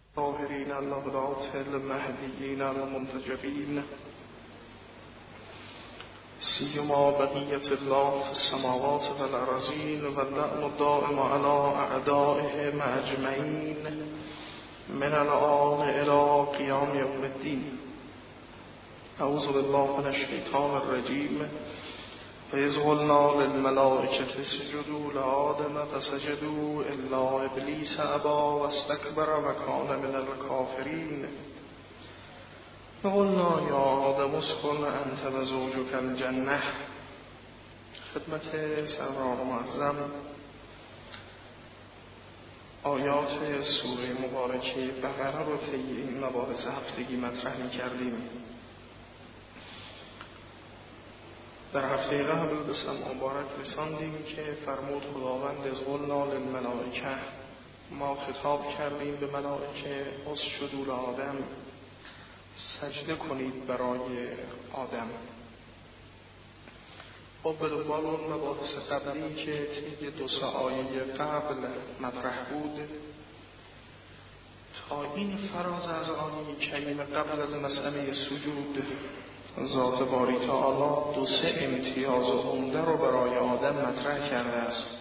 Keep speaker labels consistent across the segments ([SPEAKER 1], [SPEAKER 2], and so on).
[SPEAKER 1] طاهرين الأبرار المهديين المنتجبين سيما بقية الله في السماوات والأرضين واللعنة الدائم على أعدائهم أجمعين من الآن إلى قيام يوم الدين. أعوذ بالله من الشيطان الرجيم. وإذ قلنا للملائكة اسجدوا لآدم فسجدوا إلا إبليس أبى واستكبر وكان من الكافرين. وقلنا يا آدم اسكن أنت وزوجك الجنة. خدمت سرور معظم آیات سوره مبارکه بقره رو طی این مباحث هفتگی مطرح می‌کردیم. در هفته قبل به سمع مبارک رساندیم که فرمود خداوند اذ قلنا للملائکه، ما خطاب کردیم به ملائکه اسجدوا لآدم، سجده کنید برای آدم. خب به دنبال اون مباحث قبلی که طی 2 آیه قبل مطرح بود تا این فراز از آیه کریم قبل از مسئله سجود ذات باری تعالی 2-3 امتیاز عمده رو برای آدم مطرح کرده است.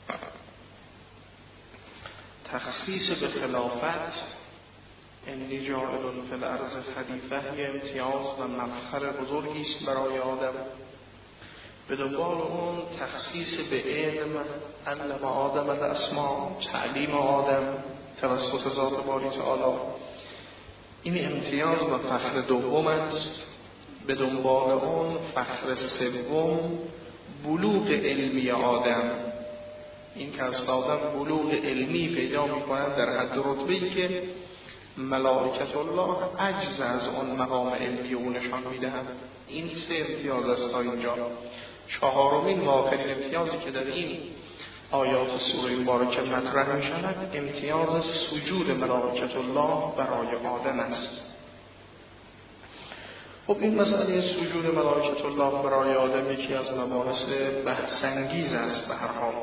[SPEAKER 1] تخصیص به خلافت، انی جاعل فی الارض خلیفه، یه امتیاز و مفخر بزرگی است برای آدم. به دنبال اون تخصیص به علم، علم آدم الاسماء، تعلیم آدم توسط ذات باری تعالی، این امتیاز و فخر دوم است. به دنبال اون فخر سوم بلوغ علمی آدم، این که از آدم بلوغ علمی پیدا می‌کنند در حد رتبه‌ای که ملائکت الله عجز از اون مقام علمی او نشان می‌دهند. این 3 امتیاز است تا اینجا. 4مین و آخرین امتیازی که در این آیات سوره مبارکه مطرح می‌شود امتیاز سجود ملائکت الله برای آدم است. خب این مسئله سجود ملائکت الله برای آدم یکی از مباحث بحث انگیز است. به هر حال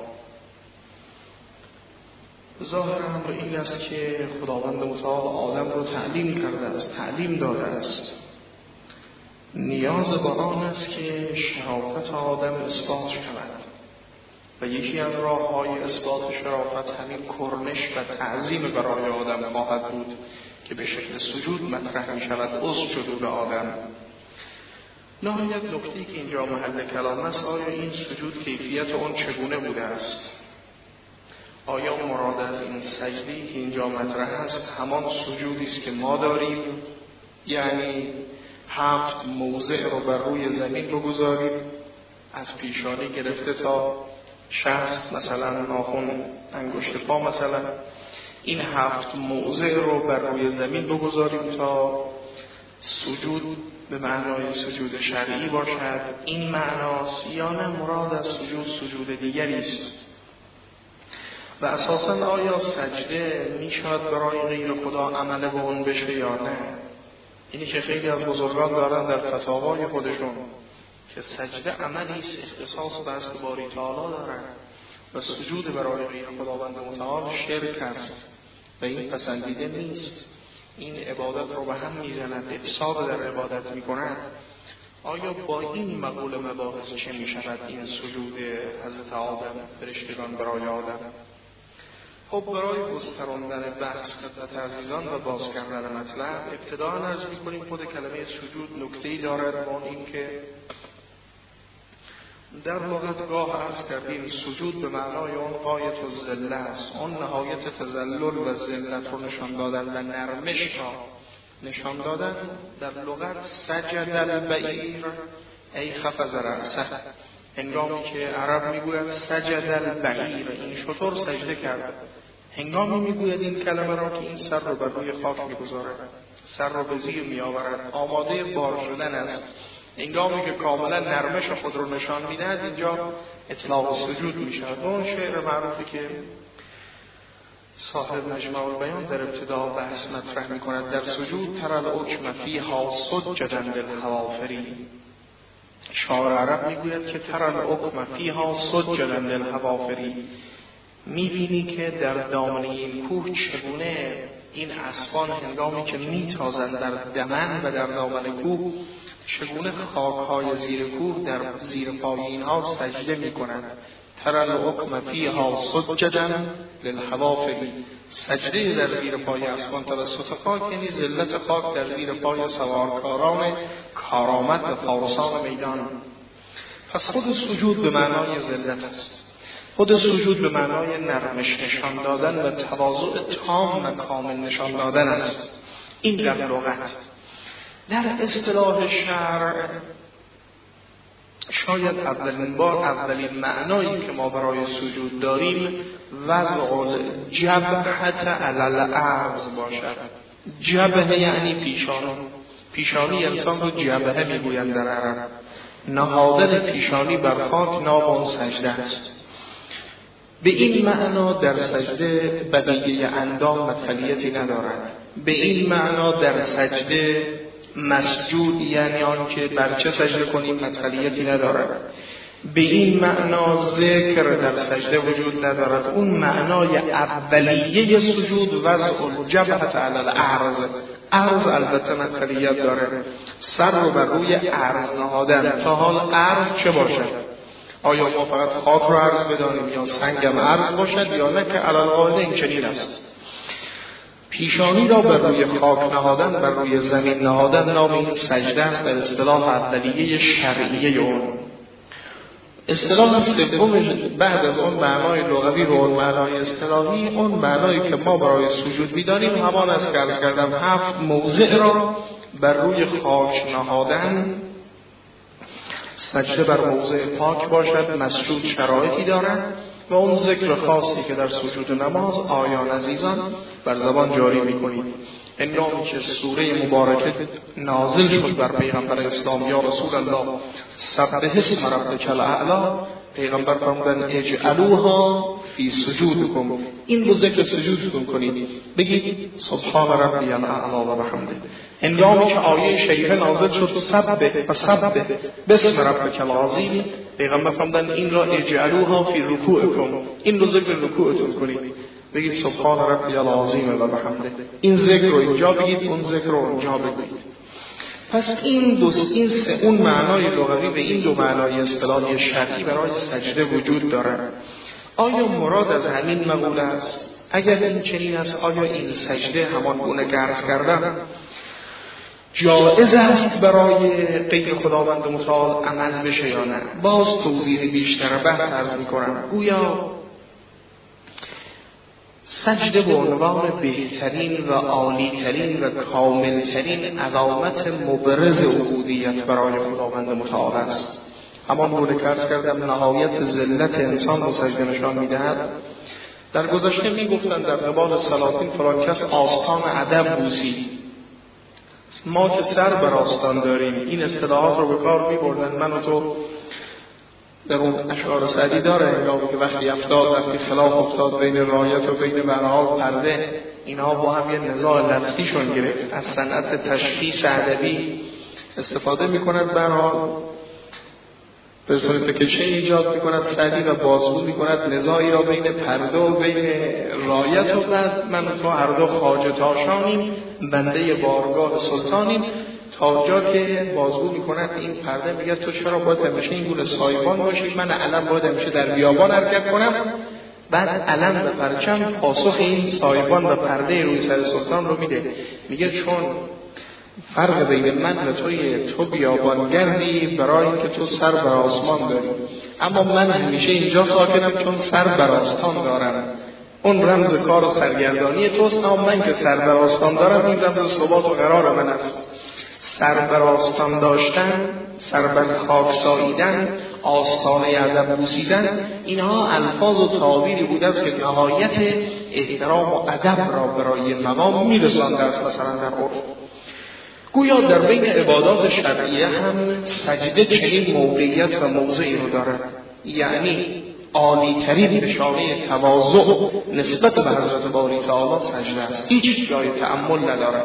[SPEAKER 1] ظاهر امر این است که خداوند متعال آدم رو تعلیم کرده است، تعلیم داده است. نیاز به آن است که شرافت آدم اثبات شود و یکی از راه‌های اثبات شرافت همین کرنش و تعظیم برای آدم خواهد بود که به شکل سجود مطرح می شود. اسجدوا لآدم. نهایت نکته‌ای که اینجا محل کلام است، آیا این سجود کیفیت اون چگونه بوده است؟ آیا مراد از این سجده‌ای که اینجا مطرح است همان سجودی است که ما داریم، یعنی 7 موضع رو بر روی زمین بگذاریم، از پیشانی گرفته تا شست، مثلا ناخن انگشت پا، مثلا این 7 موضع رو بر روی زمین بگذاریم تا سجود به معنای سجود شرعی باشد؟ این معناست یا نه مراد از سجود دیگری است؟ و اساساً آیا سجده میشود برای غیر خدا عمل به اون بشه یا نه؟ اینی که خیلی از بزرگان دارن در فتاوای خودشون که سجده عملی است اختصاص به است باری تعالی دارن و سجود برای غیر خداوند متعال شرک است و این پسندیده نیست. این عبادت رو به هم میزند، افساد در عبادت میکنند. آیا با این مقول مباحث چه میشود این سجود حضرت آدم، فرشتگان برای آدم؟ خب برای گستراندن بحث خدمت عزیزان و باز کردن مطلب، ابتداء عرض میکنیم خود کلمه سجود نکته‌ای دارد، با این که در لغت گاه عرض کردیم سجود به معنای اون غایت الذله است، اون نهایت تذلل و ذلت رو نشان دادن و نرمش را نشان دادن. در لغت سجد البعیر ای خفض رأسه، هنگامی که عرب میگوید سجد البعیر، این شتر سجده کرد، هنگامی میگوید این کلمه را که این سر رو بر روی خاک میگذارد، سر رو به زیر میآورد، آماده بار شدن است. هنگامی که کاملا نرمش خود رو نشان میدهد اینجا اطلاق سجود میشود. اون شعر معروفی که صاحب مجمع البیان در ابتدا بحث مطرح میکند، در سجود تر الحکم فیها سجدا للحوافری. شاعر عرب میگوید که تر الحکم فیها سجدا للحوافری، میبینی که در دامنه این کوه چگونه این اسبان هنگامی که میتازند در دمن و در دامن کوه چگونه خاک‌های زیر کوه در زیر پای اینها سجده میکنند. ترى الحكم فيها سجدا للحوافر، سجده در زیر پای اسبان توسط خاک یعنی ذلت خاک در زیر پای سوارکاران کارآمد و فارسان میدان. پس خود سجود به معنای ذلت است، خود سجود به معنای نرمش نشان دادن و تواضع تام و کامل نشان دادن است. این در لغت. در اصطلاح شرع شاید اولین معنایی که ما برای سجود داریم وضع الجبهة علی الارض باشد. جبهه یعنی پیشانی انسان رو جبهه میگویند در عرب. نهادن پیشانی بر خاک نام سجده است. به این معنا در سجده بقیه اندام مطلیتی ندارد. به این معنا در سجده مسجود یعنی آن که بر چه سجده کنیم مطلیتی ندارد. به این معنا ذکر در سجده وجود ندارد. اون معنای اولیه سجود وضع الجبهة علی الارض. ارض البته مطلیت داره، سر رو بر روی ارض نهادن. تا حال ارض چه باشد؟ آیا ما فقط خاک رو ارض بدانیم یا سنگم ارض باشد یا نه که علی القاعده این چنین است. پیشانی را بر روی خاک نهادن، بر روی زمین نهادن نام این سجده است در اصطلاح اولیه شرعیه اون. اصطلاح سوم بعد از اون معنای لغوی و اون معنای اصطلاحی، اون معنایی که ما برای سجود می‌دانیم همان است که عرض کردم 7 موضع را بر روی خاک نهادن. سجده بر موضع پاک باشد، مسجود شرایطی دارد و اون ذکر خاصی که در سجود نماز آیان عزیزان بر زبان جاری می‌کنید. هنگامی که سوره مبارکه نازل شد بر پیغمبر اسلام، یا رسول الله سبح اسم ربک الاعلی، پیغمبر فرمودند اجعلوها فی سجودکم، این رو ذکر سجودتون کنید، بگید سبحان ربی الاعلی و بحمده. هنگامی که آیه شریفه نازل شد سبح باسم ربک العظیم، پیغمبر فرمودند این را اجعلوها فی رکوعکم، این رو ذکر رکوعتون کنید، بگید سبحان ربی العظیم و بحمده. این ذکر رو اینجا بگید، اون ذکر رو اونجا بگید. پس این اون معنای لغوی به این دو معنای اصطلاحی شرعی برای سجده وجود دارد. آیا مراد از همین مقوله است؟ اگر این چنین است، آیا این سجده همان گونه که عرض کردم جایز است برای غیر خداوند متعال عمل بشه یا نه؟ باز توضیح بیشتر بحث عرض می‌کنم. گویا سجده به عنوان بهترین و عالی‌ترین و کاملترین علامت مبرز عبودیت برای خداوند متعال است. اما گونه که عرض کردم نهایت ذلت انسان به سجده نشان می‌دهد. در گذشته می‌گفتند در قبال سلاطین فلان کس آستان ادب بوسید. ما که سر بر آستان داریم این اصطلاحات رو به کار می‌بردن. من و تو در اون اشعار سعدی داره هنگامی که وقتی خلاف افتاد بین رایت و بین برها و پرده، اینها با هم یه نزاع لفظیشون گرفت. از صنعت تشخیص ادبی استفاده می‌کند برها به صورت که چه ایجاد می‌کند سعدی و بازگو می‌کند نزاعی را بین پرده و بین رایت و بعد من و تو هر دو خواجه تاشانیم، بنده بارگاه سلطانیم، تا جا که بازگو می‌کند این پرده میگه تو چرا باید همیشه این گونه سایبان باشی، من علم باید همیشه در بیابان حرکت کنم. بعد علم و پرچم پاسخ این سایبان و پرده روی سر سلطان رو میده، میگه چون فرق بین من و تو بیابانگردی برای اینکه تو سر بر آسمان داری، اما من همیشه اینجا ساکنم چون سر بر آستان دارم. اون رمز کار و سرگردانی توست، اما من که سر بر آستان دارم این رمز ثبات و قرار من است. سر بر آستان داشتن، سر بر خاک ساییدن، آستانه ادب بوسیدن، اینها الفاظ و تعابیری بوده است که نهایت احترام و ادب را برای مقام میرسانده است. مثلا در عرف گویا در بین عبادات شرعیه هم سجده چنین موقعیت و موضعی رو دارد، یعنی عالی ترین نشانه تواضع نسبت به حضرت باری تعالی سجده است، هیچ جای تأمل ندارد.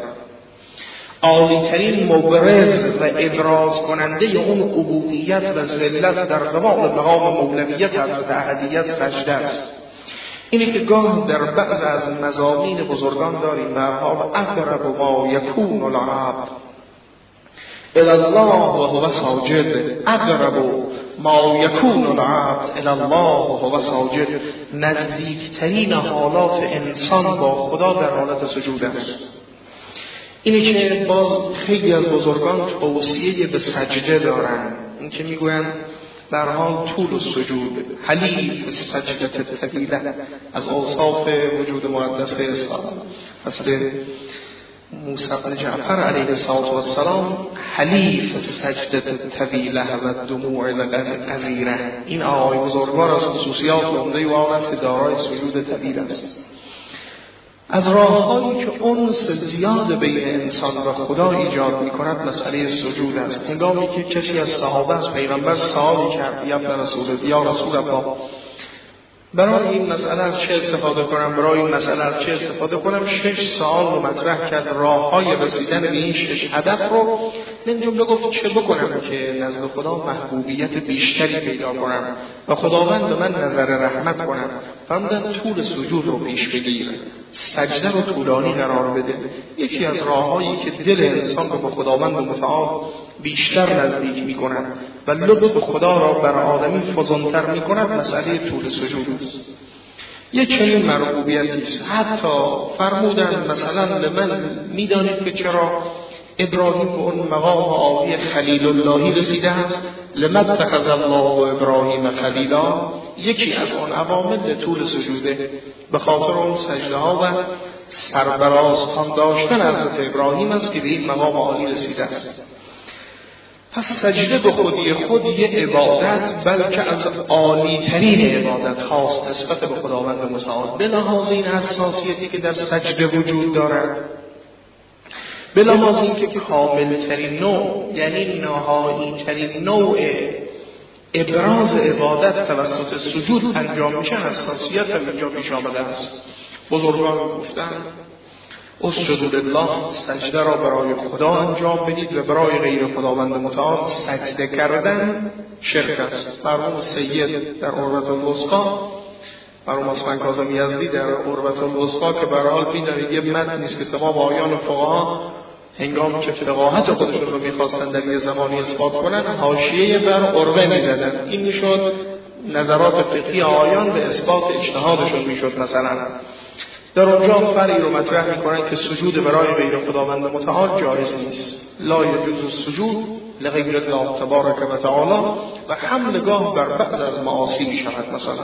[SPEAKER 1] عالی ترین مبرز و ابراز کننده اون عبودیت و ذلت در قبال مقام مولویت حضرت احدیت سجده است. اینه که گاه در بعض از مضامین بزرگان داریم به هر حال اقرب ما یکون العبد الی الله و هو ساجد، اقرب ما یکون العبد الی الله و هو ساجد، نزدیکترین حالات انسان با خدا در حالت سجود است. اینه که باز خیلی از بزرگان توصیه به سجده دارن، این که میگوین در حال طول سجود، حلیف سجده طویله، از اوصاف وجود مقدس اسلام مثل موسی بن جعفر علیه السلام، حلیف سجده طویله و دموع غزیره. این آقای بزرگوار از خصوصیات عمده او است که دارای سجود طویل است. از راه‌هایی که انس زیاد بین انسان و خدا ایجاد می‌کند مسئله سجود است. هنگامی که کسی از صحابه از پیغمبر سوالی کرد، یا رسول الله برای این مسئله از چه استفاده کنم، برای این مسئله از چه استفاده کنم، 6 سوال رو مطرح کرد، راه‌های رسیدن به این 6 هدف رو. من جمله گفت چه بکنم که نزد خدا محبوبیت بیشتری پیدا کنم و خداوند به من نظر رحمت کنم. فرمودن طول سجود رو پیش بگیر، سجده رو طولانی قرار بده. یکی از راه‌هایی که دل انسان رو به خداوند متعال بیشتر نزدیک می‌کند و لطف خدا را بر آدمی فزونتر می‌کند مسئله طول سجود است. یک چنین مرغوبیتی است. حتی فرمودن مثلا لمن می‌دانید که چرا ابراهیم به اون مقام عالی خلیل اللهی رسیده است؟ لمن اتخذ الله ابراهیم خلیلا، یکی از اون عوامل طول سجوده به خاطر اون سجده ها و سربراز داشتن حضرت ابراهیم است که به این مقام عالی رسیده است. پس سجده به خودی خود یه عبادت، بلکه از عالی ترین عبادت هاست نسبت به خداوند متعال. به لحاظ این حساسیتی که در سجده وجود دارد، به لحاظ این که کامل ترین نوع، یعنی نهایی ترین نوع ابراز عبادت توسط سجود انجام میشه، حساسیت هم اینجا پیش آمده است. بزرگان گفتن اسجدوا لله، سجده را برای خدا انجام بدید و برای غیر خداوند متعال سجده کردن شرک است. مرحوم سید در عروة الوثقی، مرحوم عثمان کاظم یزدی در عروة الوثقی که به هر حال می‌دانید یه متن نیست که تمام آیان فقها هنگامی که فقاهت خودشون رو می‌خواستن در یه زمانی اثبات کنن، حاشیه بر عروه می‌زدن. این میشد نظرات فقهی آیان به اثبات اجتهادشون میشد. مثلا در اونجا فرعی رو مطرح میکنن که سجود برای غیر خداوند متعال جایز نیست. لا یجوز السجود لغیر الله تبارک و تعالی و حملگاه بر بعض از معاصی میشود. مثلا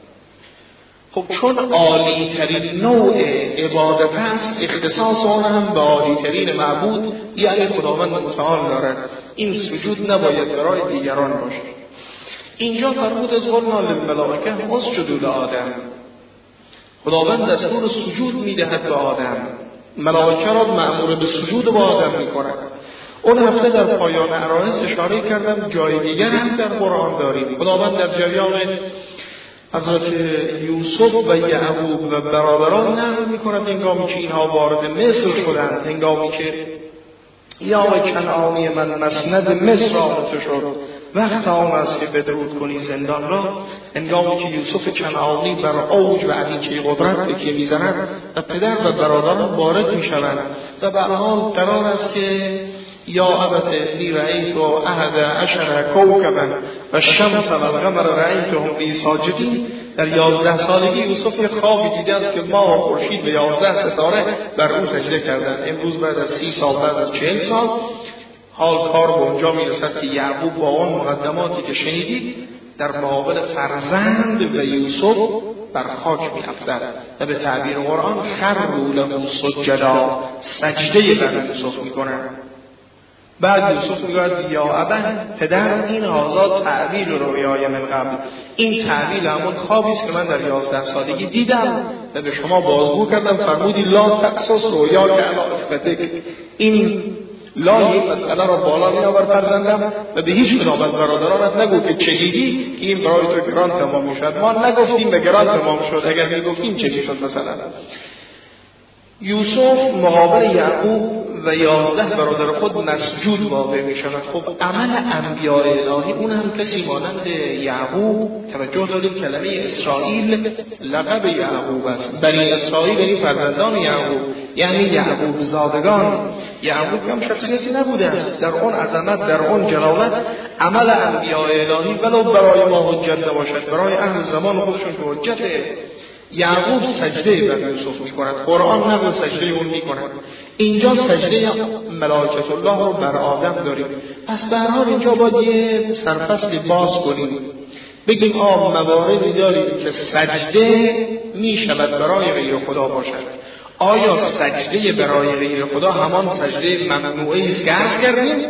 [SPEAKER 1] خب چون عالی ترین نوع عبادت است، اختصاص آن هم به عالی ترین معبود یعنی خداوند متعال دارد. این سجود نباید برای دیگران باشد. اینجا فرمود از قلنا للملائکه اسجدوا لآدم، خداوند دستور سجود میدهد به آدم، ملائکه را مأمور به سجود به آدم میکند. اون هفته در پایان عرایض اشاره کردم جای دیگر هم در قرآن داریم. خداوند در جریان حضرت یوسف و یعقوب و برادران نقل میکند هنگامی که اینها وارد مصر شدند، هنگامی که یا کنعانی من مسند مصر آمده شد، وقت آن است که بدرود کنی زندان را. هنگامی که یوسف کنعانی بر اوج و علیچه قدرت که میزند و پدر و برادران وارد میشوند و به حال قرار است که یا ابت انی رأیت احد عشر کوکبا و الشمس و القمر رأیتهم لی ساجدین. در 11 سالگی یوسف یک خوابی دیده است که ماه و خورشید و 11 ستاره بر او سجده کردند. امروز بعد از 30 سال، بعد از 40 سال حال کار به اونجا میرسد که یعقوب با اون مقدماتی که شنیدید در مقابل فرزند و یوسف بر خاک میافتد و به تعبیر قرآن خروا له سجدا، سجده بر یوسف میکنند. بعد یوسف میگوید یا ابا، پدر، این آزاد تعبیر رویای من قبل، این تعبیر همون خوابی است که من در 11 سالگی دیدم و به شما بازگو کردم. فرمودی لا تقصص رویا که علی اخوتک، این لا این مسئله را بالا میآور فرزندم و به هیچ کدام از برادرانت نگو که چه دیدی که این برای تو گران تمام میشد. ما نگفتیم به گران تمام شد، اگر میگفتیم چه میشد؟ مثلا یوسف مقابل یعقوب و 11 برادر خود مسجود واقع می شود. خب عمل انبیاء الهی اون هم کسی مانند یعقوب، توجه دارید کلمه اسرائیل لقب یعقوب است، بنی اسرائیل یعنی فرزندان یعقوب، یعنی یعقوب زادگان. یعقوب هم شخصیتی نبوده است در اون عظمت، در اون جلالت. عمل انبیاء الهی ولو برای ما حجت نباشد، برای اهل زمان خودشون که حجته. یعقوب سجده بر یوسف میکند، قرآن نقل سجده اون میکند. اینجا سجده ملائکه الله رو بر آدم داریم. پس به هر حال اینجا باید یه سرفصل باز کنیم، بگیم مواردی داریم که سجده میشود برای غیر خدا باشد. آیا سجده برای غیر خدا همان سجده ممنوعی است که عرض کردیم؟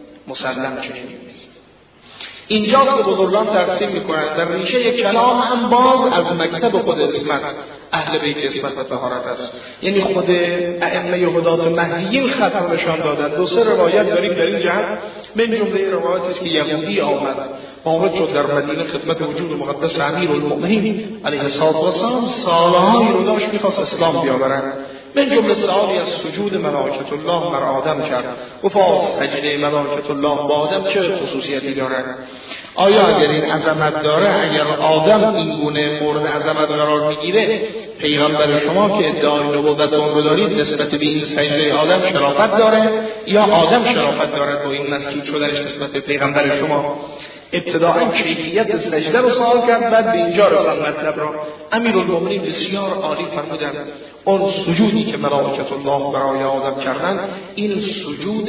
[SPEAKER 1] مسلم چنین نیست. اینجاست که بزرگان تقسیم میکنند در ریشه کلام هم باز از مکتب خود اسمت، اهل بیت اسمت و طهارت است. یعنی خود ائمه هدات مهدیین خط نشان دادند. 2 روایت داریم در این جهت. من جمله روایتی است که یهودی آمد وارد شد در مدینه خدمت وجود مقدس امیرالمؤمنین علیه الصلاه و السلام، سالهایی رو داشت میخواست اسلام بیاورد. من جمله سوالی از سجود ملائکه الله بر آدم کرد. گفت سجده ملائکه الله با آدم چه خصوصیتی دارد؟ آیا اگر این عظمت داره، اگر آدم این گونه مورد عظمت قرار میگیره، پیغمبر شما که ادعای نبوت اون رو دارید نسبت به این سجده آدم شرافت داره یا آدم شرافت دارد با این مسجود شدنش نسبت به پیغمبر شما؟ ابتداء کیفیت سجده رو سوال کرد، بعد به اینجا رساند مطلب را. امیرالمؤمنین بسیار عالی فرمودند اون سجودی که ملائکه الله برای آدم کردند این سجود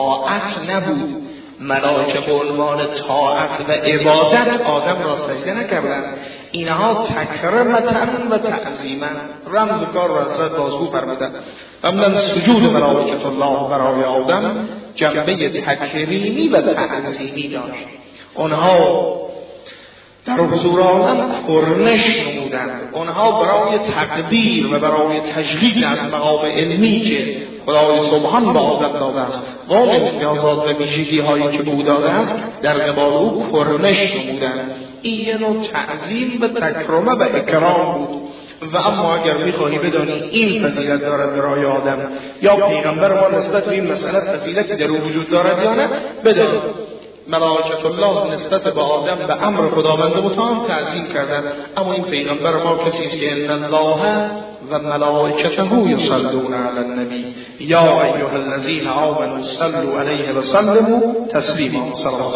[SPEAKER 1] طاعت نبود. ملائکه به عنوان طاعت و عبادت آدم را سجده نکردند، اینها تکرمتاً و تعظیما رمز کار را حضرت بازگو فرمودند. اما سجود ملائکه الله برای آدم جنبه تکریمی و تعظیمی داشت. آنها در حضور آدم کرنش نمودند، آنها برای تقدیر و برای تجلیل از مقام علمی که خدای سبحان به آدم داده است و اون امتیازات و ویژگی هایی که به او داده است در قبال او کرنش نمودند. این یه نوع تعظیم و تکرمه و اکرام بود. و اما اگر میخواهی بدانی این فضیلت دارد برای آدم یا پیغمبر ما نسبت به این مسئله فضیلتی در او وجود دارد یا نه، بدان ملائکه الله نسبت به آدم به امر خداوند متعال تعظیم کردند. اما این پیغمبر ما کسی است که ان الله و ملائکته یصلون علی النبی یا ایها الذین آمنوا صلوا علیه و سلموا تسلیما. صلوات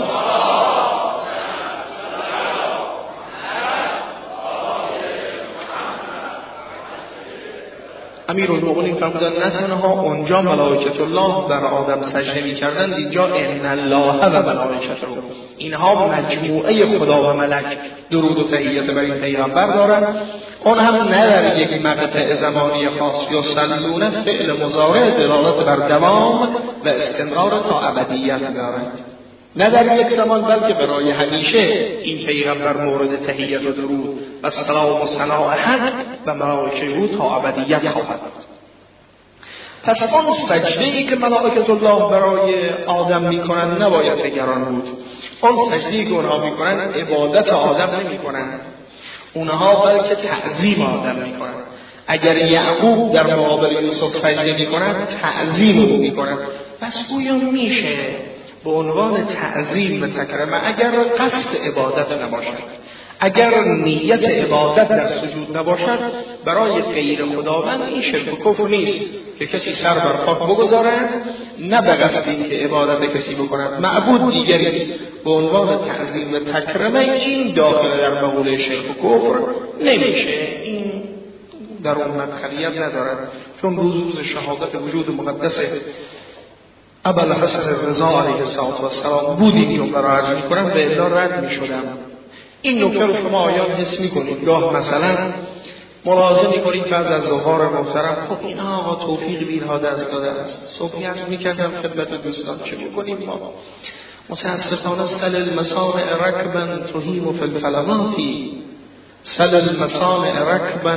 [SPEAKER 1] امیرالمؤمنین فرمودند نه تنها اونجا ملائکه الله بر آدم سجده می‌کردند، اینجا ان الله و ملائکته، اینها مجموعه خدا و ملک درود و تحیت بر این پیغمبر دارند. اون هم نه در یک مقطع زمانی خاص، یا سلونه فعل مضارع دلالت بر دوام و استمرار تا ابدیت دارد، نه در یک زمان بلکه برای همیشه این پیغمبر مورد تحیت و درود و سلام و ثنا حق و ملائکه او تا ابدیت خواهد بود. پس آن سجده‌ای که ملائکه الله برای آدم میکنند نباید نگران بود. آن سجده‌ای که اونها میکنند عبادت آدم نمیکنند، اونها بلکه تعظیم آدم میکنند. اگر یعقوب در مقابل یوسف سجده میکند تعظیم او میکند، پس گویا میشه به عنوان تعظیم و تکرمه اگر قصد عبادت نباشد، اگر نیت عبادت در سجود نباشد برای غیر خداوند، این شرک و کفر نیست که کسی سر بر خاک بگذارد نه به قصد اینکه عبادت کسی بکند معبود دیگری است به عنوان تعظیم و تکرمه، این داخل در مقوله شرک و کفر نمیشه، این در اون مدخلیت ندارد. چون روز شهادت وجود مقدس ابوالحسن رضا علیه السلام بود این نکته را عرض می‌کنم، به الا رد می‌شدم. این نکته رو شما آیان حس می‌کنید، گاه مثلا ملاحظه می‌کنید بعض از ظهار محترم خب این آقا توفیق به اینها دست داده است. صبحی عرض می‌کردم خدمت دوستان چه می‌کنیم ما متاسفانه سل المصانع رکبا تهیم فی الفلوات، سل المصانع رکبا تهیم فی الفلوات، به قول ملمع شیخ سعدی، میگه ما متاسفانه سل المصانع رکبا تهیم فی الفلوات، سل المصانع رکبا تهیم فی الفلوات، سل المصانع رکبا تهیم فی الفلوات، سل المصانع رکبا تهیم فی الفلوات،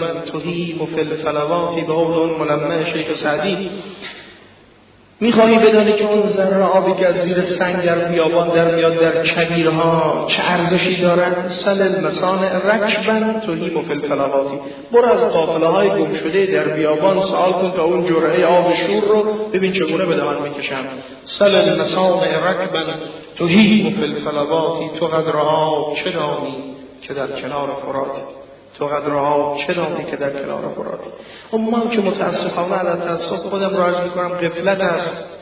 [SPEAKER 1] میخواهی بدانی که اون ذره آبی که از زیر سنگر بیابان در میاد در کبیرها چه ارزشی دارن؟ سل المصانع رکبن تهیم فی الفلواتی. برو از قافله های گم شده در بیابان سوال کن تا اون جرعه آب شور رو ببین چگونه به دهان میکشن. سل المصانع رکبن تهیم فی الفلواتی. تو قدرها چه دانی که در کنار فراتی. تو قدرها چه دانی که در کنار فراتی. اما که متاسفانه علی تاسف خودم را عرض می‌کنم غفلت است،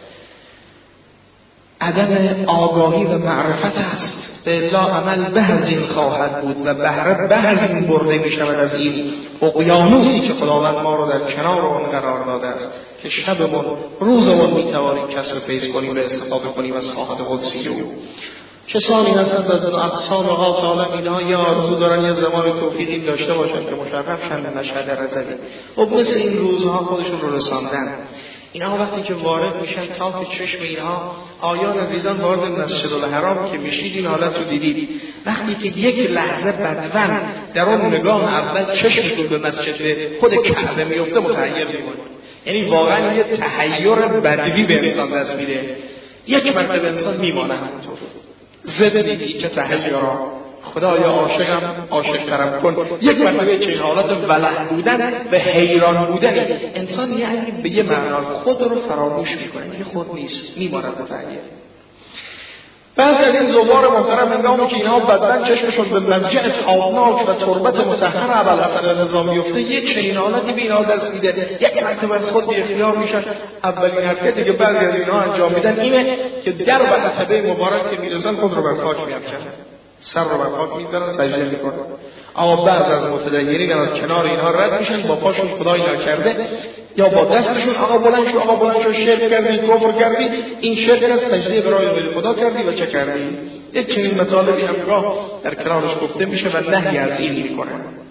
[SPEAKER 1] عدم آگاهی و معرفت است. به الا عمل به از این خواهد بود و بهره به از این برده می‌شود از این اقیانوسی که خداوند ما رو در کنار آن قرار داده است که شبمون روزمون می‌توانیم کسب فیض کنیم و استفاده کنیم از ساحت قدسی او. کسانی هستند از اون اقسام ها تعالی اینها یا آرزو دارن یه زمان توفیقی داشته باشن که مشرف شن به مشهد رضوی. خب مثل این روزها خودشون رو رساندن. اینها وقتی که وارد میشن تا که چشم اینها آیان عزیزان وارد مسجد الحرام که میشید این حالت رو دیدید. وقتی که یک لحظه بدون در اون نگاه اول چشمتون به مسجد خود کعبه میفته متحیر میمونید. یعنی واقعا یه تحیر بدوی به انسان دست میده. یک مرتبه انسان میمانه همونطور. زده دیدی که تحیرا خدایا عاشقم عاشق‌ترم کن. یک مرتبه که این حالت ولع بودن و حیران بودن انسان یعنی به یه معنا خود رو فراموش میکنه، یعنی خود نیست، میماند متحیر. بعد از این زوار محترم هنگامی که اینها بدن چشمشون به مرجع تابناک و تربت مطهر ابوالحسن رضا میفته، یک چنین حالتی به اینها دست میده. یک مرتبه از خود بی اختیار میشن. اولین حرکتی که بعضی از اینها انجام میدن اینه که در به عتبه مبارک که میرسن خود رو بر خاک میافکنن، سر رو بر خاک میذارن، سجده میکنن. اما بعض از متدینین از کنار اینها رد میشن، با پاشون خدای نکرده یا با دستشون آقا بلند شو شرک کردی، کفر کردی، این شرک از سجده برای غیر خدا کردی و چه کردی؟ یک چنین مطالبی همگاه در کنارش گفته میشه و نهی از این میکنه.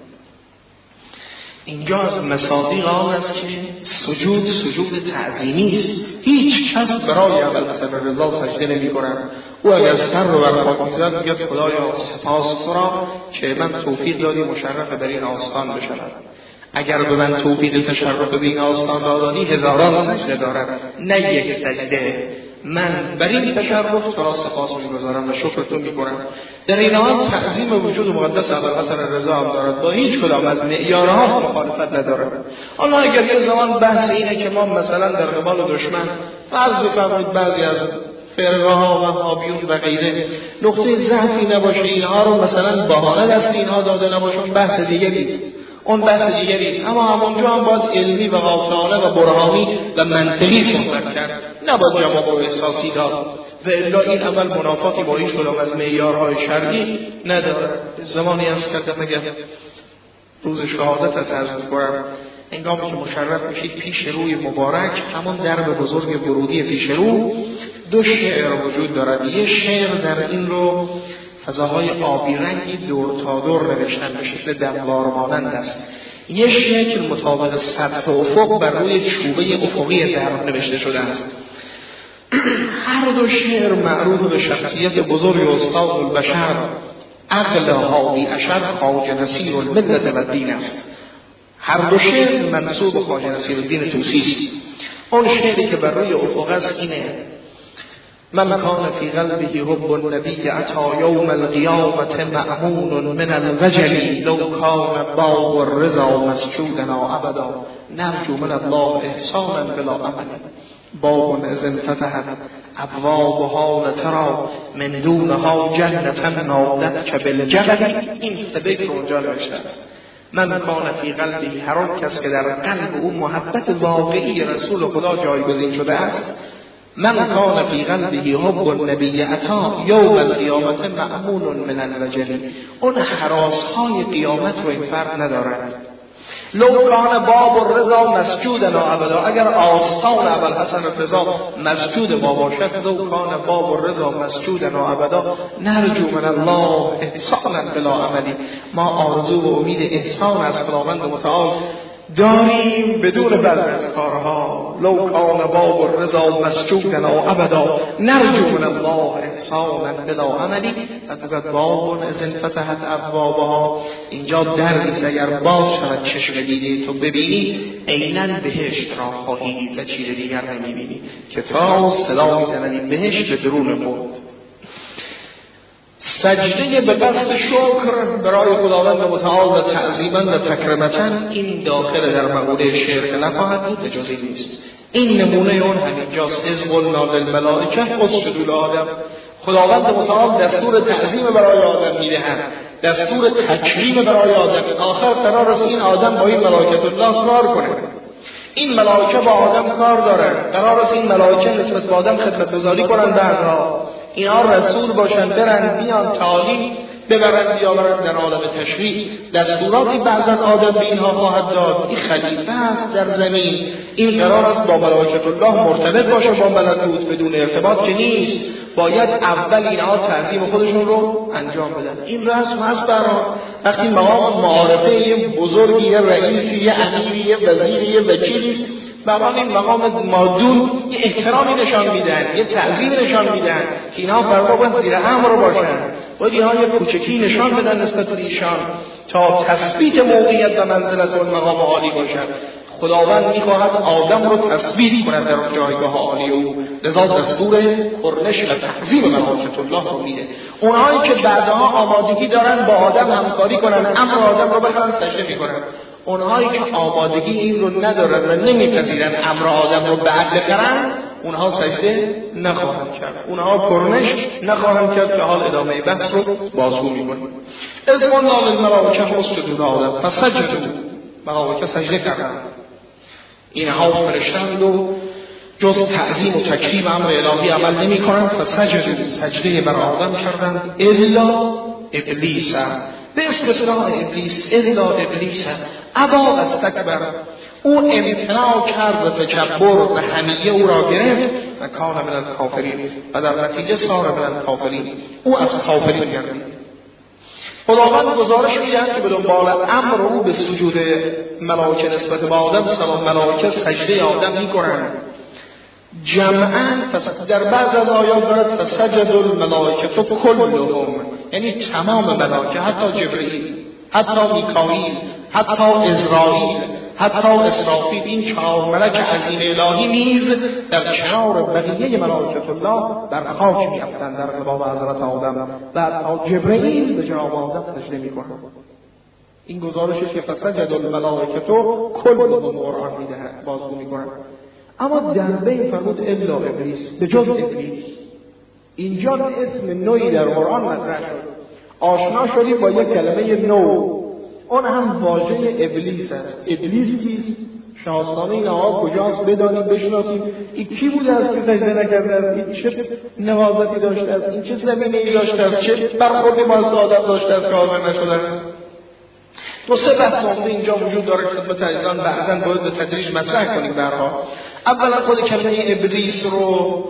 [SPEAKER 1] اینجا از مصادیق آن است که سجود تعظیمی است. هیچ کس برای ابوالحسن رضا سجده نمی‌کند. او اگر سر رو بر خاک می‌زد میگه خدایا سپاس تو را که من توفیق دادی مشرف بر این آستان بشم. اگر به من توفیق تشرف به این آستان دادی هزاران سجده دارم، نه یک سجده. من بر این تشرف تو را سپاس می‌گزارم و شکرتون می‌کنم. در این حال تعظیم وجود مقدس ابوالحسن رضا هم دارد، با هیچ کدام از معیارها مخالفت ندارد. حالا اگر یه زمان بحث اینه که ما مثلا در قبال دشمن فرض بفرمایید بعضی از فرقه ها و وهابیون و غیره نقطه ضعفی نباشه، اینها رو مثلا بهانه دست اینها داده نباشه، بحث دیگری است. اون بحث دیگری است. اما همونجا هم باید علمی و قاطعانه و برهانی و منطقی صحبت کرد، نباید جواب و احساسی داد. و الا این عمل منافاتی با هیچ کدام از معیارهای شرعی نداره. زمانی است که مگر روز شهادت از عرض می‌کنم هنگامی که مشرف میشید پیش روی مبارک، همون درب بزرگ ورودی پیش رو، دو شعر وجود دارد. یه شعر در این رو فضاهای آبی رنگی دور تا دور نوشتن به شکل دوار مانند است. یه شکل مطابق سطح افق بر روی چوبه افقی درب نوشته شده است. هر دو شعر معروف به شخصیت بزرگ استاد البشر عقل حاوی اشر خواجه نصیر الملت و الدین است. هر دو شعر منسوب خواجه نصیر الدین طوسی است. اون شعری که بر روی افق است اینه: من کان فی قلبه حب النبی اتی یوم القیامة مأمون من الوجل لو کان باب الرضا مسجودنا ابدا نرجو من الله احسانا بلا عمل باب اذ انفتحت ابوابها لتری من دونها جنة نادت كبالجبل. این سبک رو اونجا نوشته است. من کان فی قلبه، هر کس که در قلب او محبت واقعی رسول خدا جایگزین شده است، من کان فی قلبه حب النبی اتی یوم القیامة مأمون من الوجل. اون هراس‌های قیامت رو این فرق ندارد. لو کان باب الرضا مسجودنا ابدا، اگر آستان ابوالحسن رضا مسجود ما باشد، لو کان باب الرضا مسجودنا ابدا نرجو من الله احسانا بلا عملی، ما آرزو و امید احسان از خداوند متعال داریم بدون بعض از کارها لو کان باب الرضا مسجودنا ابدا نرجو من الله احسانا بلا عملی فقط باب از انفتحت ابوابها. اینجا دریست اگر باز شود چشم دیده تو ببینی عیناً بهشت را خواهی و چیز دیگر نمیبینی که تا صدا میزنی بهشت به درون خود. سجده به قصد شکر برای خداوند متعال و تعظیما و تکرمتا، این داخل در مقوله شرک نخواهد بود، اجازه نیست. این نمونه اون همینجاست. اذ قلنا للملائکه اسجدوا لآدم. خداوند متعال دستور تعظیم برای آدم میدهد، دستور تکریم برای آدم. آخر قرار است این آدم با این ملائکه الله کار کنه. این ملائکه با آدم کار دارن، قرار است این ملائکه نسبت به آدم خدمتگزاری کنن، بعدها اینا رسول باشن، برن بیان تعالیم ببرن بیاورن در عالم تشریع. دستوراتی بعد از آدم به اینها خواهد داد. این خلیفه است در زمین، این قرار است با ملائکه الله مرتبط باشه با ملکوت، بدون ارتباط که نیست. باید اول اینها تعظیم خودشون رو انجام بدن. این رسم هست برای وقتی مقام معارفه یه بزرگی، یه رئیسی، یه امیری، یه وزیری، یه وکیلی برای این مقام مادون یه احترامی نشان میدن، یه تعظیم نشان میدن که اینها فردا باید زیر امر باشن، باید اینها یه کوچکی نشان بدن نسبت به ایشان تا تثبیت موقعیت و منزلت اون مقام عالی باشن. خداوند میخواهد آدم رو تثبیت کند در جایگاه عالی او، لذا دستور کرنش و تعظیم ملائکه الله رو میده. اونهایی که بعدها آمادگی دارن با آدم همکاری کنن، امر آدم رو بخوان تشریح میکنن. اونهایی که آمادگی این رو ندارن و نمیپذیرن امر آدم رو به عدل کنن، اونها سجده نخواهند کرد، اونها کرنش نخواهند کرد. که حال ادامه بحث رو بازگو میکنیم. اذ قلنا للملائکه اسجدوا لآدم فسجدوا. ملائکه سجده کردند. اینها فرشتند و جز تعظیم و تکریم امر الهی عمل نمی کنند. فسجدوا، سجده بر آدم کردند، الا ابلیس، به استثناء ابلیس، الا ابلیس ابا استکبر، او امتناع کرد و تکبر و حمیه او را گرفت و کان من الکافرین، و در نتیجه صار من الکافرین، او از کافرین گردید. خداوند گزارش می‌دهد که به دنبال امر او به سجود ملائکه نسبت به آدم سلام، ملائکه سجده آدم می‌کنند جمعاً. در بعض از آیات دارد فسجد الملائکه کلهم، یعنی تمام ملائکه، حتی جبرئیل، حتی میکائیل، حتی عزرائیل، حتی اسرافیل، این 4 ملک عظیم الهی نیز در کنار بقیه ملائکه الله در خاک می‌افتند در قبال حضرت آدم، و حتی جبرئیل به جناب آدم سجده می‌کند. این گزارشش که فسجد الملائکه کلهم قرآن می‌دهد، بازگو می‌کند. اما در بین فرمود الا ابلیس، به جز ابلیس. اینجا اسم نوعی در قرآن مطرح شد. آشنا شدیم با یک کلمه نو، اون هم واژه ابلیس است. ابلیس کیست؟ شناسنامه این آقا کجاست بدانیم بشناسیم. این کی بوده است که سجده نکرده است؟ این چه نهضتی داشته است؟ این چه زمینه‌ای داشته است؟ چه برخوردی با سعادت داشته است که حاضر نشده است؟ 2-3 بحث عمده اینجا وجود داره که خدمت عزیزان بعضاً باید به تدریج مطرح کنیم. برها اولا خود کلمه ابلیس رو،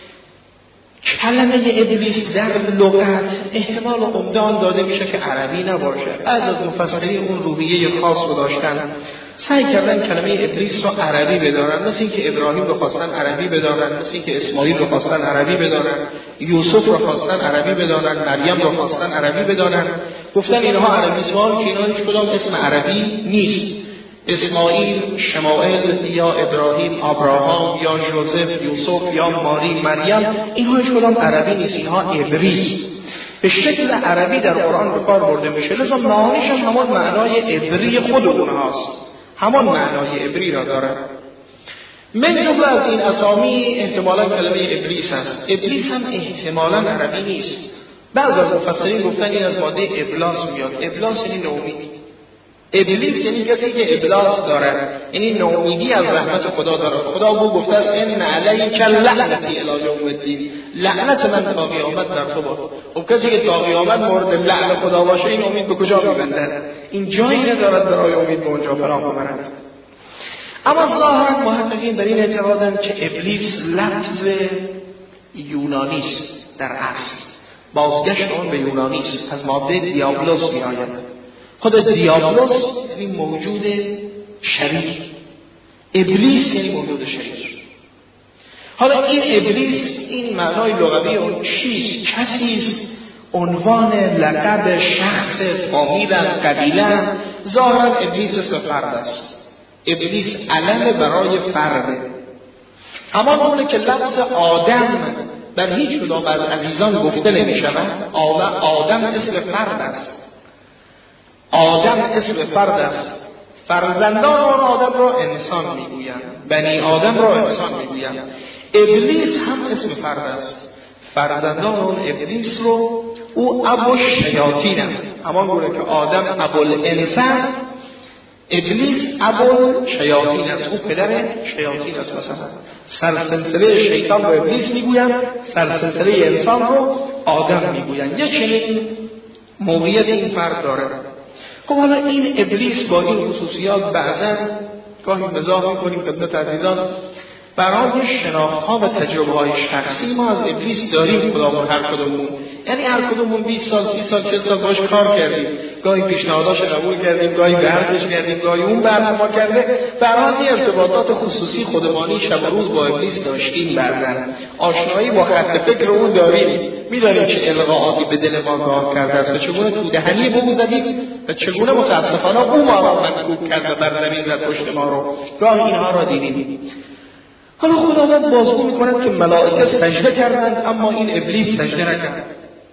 [SPEAKER 1] کلمه ابلیس در لغت احتمال عمدان داده میشه که عربی نباشه. بعض از مفسرین اون روحیه خاص رو داشتن، سعی کردن کلمه ابلیس رو عربی بدارن، مثل اینکه ابراهیم رو خواستن عربی بدارن، مثل اینکه اسماعیل رو خواستن عربی بدارن، یوسف رو خواستن عربی بدارن، مریم رو خواستن عربی بدارن. گفتن اینها عربی سوال که اینا هیچ کدام اسم عربی نیست. اسماعیل، شمائل، یا ابراهیم، ابراهام، یا یوسف، یوسف، یا ماری، مریم، اینها هیچ کدام عربی نیست، اینها عبری به شکل عربی در قرآن به کار برده میشه. لذا معانیش هم همان معنای عبری خود اونهاست، همان معنای عبری را دارد. من جمله از این اسامی احتمالاً کلمه ابلیس است. ابلیس هم احتمالاً عربی نیست. بعضی از مفسرین گفتن این از ماده ابلاس میاد. ابلاس یعنی نومید. ابلیس یعنی کسی که ابلاس داره، یعنی نومیدی از رحمت خدا داره. خدا بو گفته است ان علیک لعنتی الی یوم الدین، لعنت من تا قیامت بر تو باد. و کسی که تا قیامت مورد لعن خدا باشه این امید به کجا میبنده؟ این جایی ندارد برای امید به اونجا پناه ببرد. اما ظاهرا محققین در این اعتقادند که ابلیس لفظ یونانی است، در اصل بازگشت اون به یونانی است، از ماده دیابلوس میآید. خود دیابلوس یعنی موجود شریر. ابلیس یعنی موجود شریر. حالا این ابلیس این معنای لغوی اون چیست؟ کسیست، عنوان، لقب، شخص، فامیل، قبیله. ظاهرا ابلیس اسم فرد است. ابلیس علم برای فرده. اما اونه که لفظ آدم بر هیچ کدام از عزیزان گفته نمی شود. آدم اسم فرد است. آدم اسم فرد است. فرزندان آن آدم را انسان میگویند، بنی آدم را انسان میگویند. ابلیس هم اسم فرد است. فرزندان اون ابلیس رو او ابو شیاطین است. همان گونه که آدم ابو الانسان، ابلیس ابو شیاطین است، او پدر شیاطین است. مثلا سرسلسله شیطان رو ابلیس میگویند، سرسلسله انسان رو آدم میگویند. یک چنین موقعیت این فرد داره. خب حالا این ابلیس با این خصوصیات بعضا گاهی مزاح میکنیم خدمت عزیزان، برای شناخت‌ها و تجربه‌های شخصی ما از ابلیس داریم خدامون هر کدومون. یعنی هر کدومون 20 سال 30 سال 40 سال باش کار کردیم، گاهی پیشنهاداش قبول کردیم، گاهی برقش کردیم، گاهی اون برق ما کرده. برای ارتباطات خصوصی خودمانی شب و روز با ابلیس داشتیم. بعضا آشنایی با خط فکر اون داریم، می‌دانیم چه القاءاتی به دل ما گاه کرده است و چگونه تو دهنی به او زدیم و چگونه متأسفانه او ما را مکروب کرده بر زمین و پشت ما رو. گاهی اینها را دیدیم. حالا خداوند بازگو می‌کند که ملائکه سجده کردند اما این ابلیس سجده نکرد.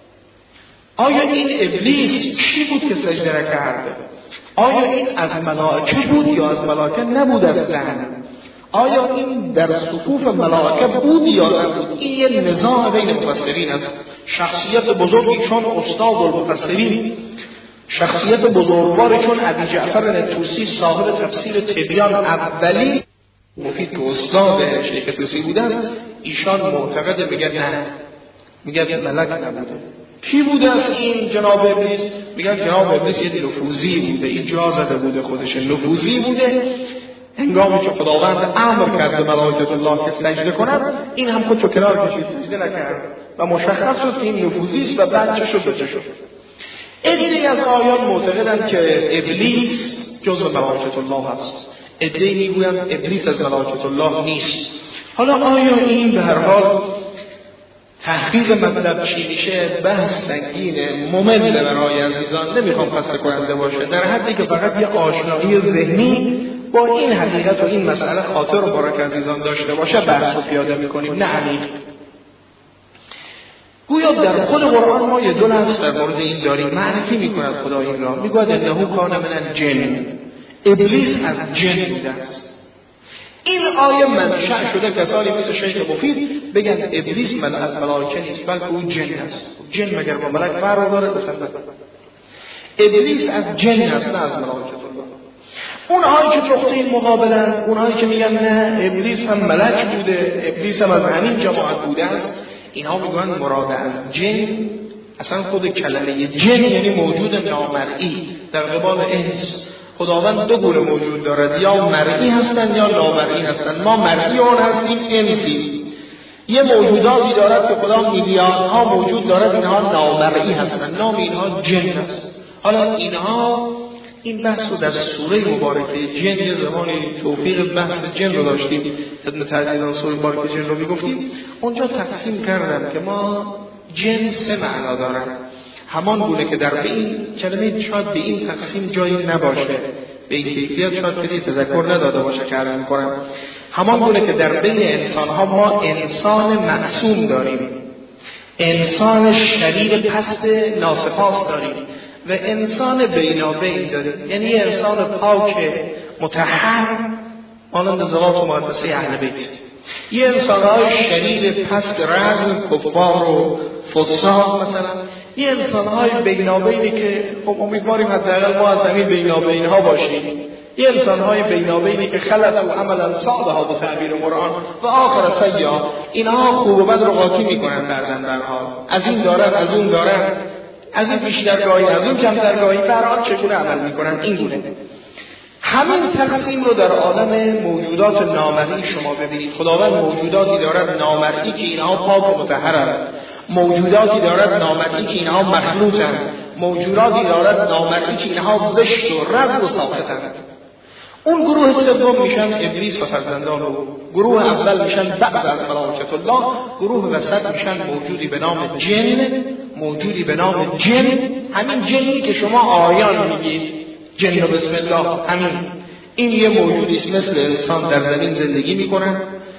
[SPEAKER 1] آیا این ابلیس چی بود که سجده نکرد؟ آیا این از ملائکه بود یا از ملائکه نبود اصلاً؟ آیا این در صفوف ملائکه بود یا نبود؟ این یه نزاع بین مفسرین است. شخصیت بزرگی چون استاد المفسرین، شخصیت بزرگواری چون ابی جعفر الطوسی صاحب تفسیر تبیان اولی مفید که استاد شیخ طوسی بوده است، ایشان معتقد میگن نه، میگن ملک نبوده. کی بوده است این جناب ابلیس؟ میگن جناب ابلیس یه نفوذی بوده، ایجا زده بوده خودش، نفوذی بوده. هنگامی که خداوند امر کرده ملائکه الله که سجده کنند، این هم خودشو کنار کشید، سجده نکرد و مشخص شد که این نفوذی است و بعد چه شد. عده‌ای از آیان معتقدند که ابلیس جزء ملائکه الله است. عده‌ای میگویند ابلیس از ملائکه الله نیست. حالا آیا این به هر حال تحقیق مطلب چی میشه؟ بحث سنگینه، ممل برای عزیزان، نمیخوام خسته کننده باشه، در حدی که فقط یه آشنایی ذهنی با این حقیقت و این مسئله خاطر رو برای که عزیزان داشته باشه بحث رو پیاده میکنیم، نه عمیق. گویا در خود قرآن ما یه دو لفظ در مورد این داریم. معرفی میکند خدا این را، میگوید انه کان من الجن، ابلیس از جن بوده است. این آیه منشأ شده کسانی مثل شیخ مفید بگن ابلیس من از ملائکه نیست بلکه او جن است. جن مگر با ملک فرق داره؟ گفتن ابلیس از جن است نه از ملائکه الله. اونهایی که نقطه مقابلند، اونهایی که میگن نه ابلیس هم ملک بوده، ابلیس هم از همین جماعت بوده است، اینها میگن مراد از جن اصلا خود کلمه جن یعنی موجود نامرئی در قبال انس. خداوند دو گونه موجود دارد، یا مرئی هستند یا نامرئی هستند. ما مرئی آن هستیم، انسی. یه موجوداتی دارد که خدا میلیاردها موجود دارد، اینها نامرئی هستند، نام اینها جن است. حالا اینها این بحث رو در سوره مبارکه جن یه زمانی توفیق بحث جن رو داشتیم، خدمت عزیزان سوره مبارکه جن رو میگفتیم، اونجا تقسیم کردم که ما جن سه معنا دارن. همان گونه که در این کلمه شاید به این تقسیم جایی نباشه، به این کیفیت شاید کسی تذکر نداده باشه که عرض می‌کنم. همان گونه که در بین انسان‌ها ما انسان معصوم داریم، انسان شریر پست ناسپاس داریم و انسان بینابین داریم، یعنی انسان پاک مطهر مانند ذوات مقدسه اهل بیت. یه انسان‌های شریر پست رزم کفار و فساق مثلا، یه انسان‌های بینابینی که خب امیدواریم حداقل ما از همین بینابین‌ها باشیم. یه انسان‌های بینابینی که خلط و عملا صالحا به تعبیر قرآن و آخر سیئا، اینها خوب و بد رو قاطی می‌کنن بعضاً در حال، از این دارن از اون دارن، از این بیشترگاهی از اون کمترگاهی، به هر حال چگونه عمل می‌کنن این گونه. همین تقسیم رو در عالم موجودات نامرئی شما ببینید. خداوند موجوداتی دارد نامرئی که اینها پاک و مطهرند، موجوداتی دارد نامرئی که اینها مخلوطند، موجوداتی دارد نامرئی که اینها زشت و رذل و ساقطند. اون گروه سوم میشن ابلیس و فرزندان او، گروه اول میشن بعض از ملائکه الله، گروه وسط میشن موجودی به نام جن، همین جنی که شما آیان میگید جن بسم الله، همین این یه موجودی است مثل انسان در زمین زندگی میکنن،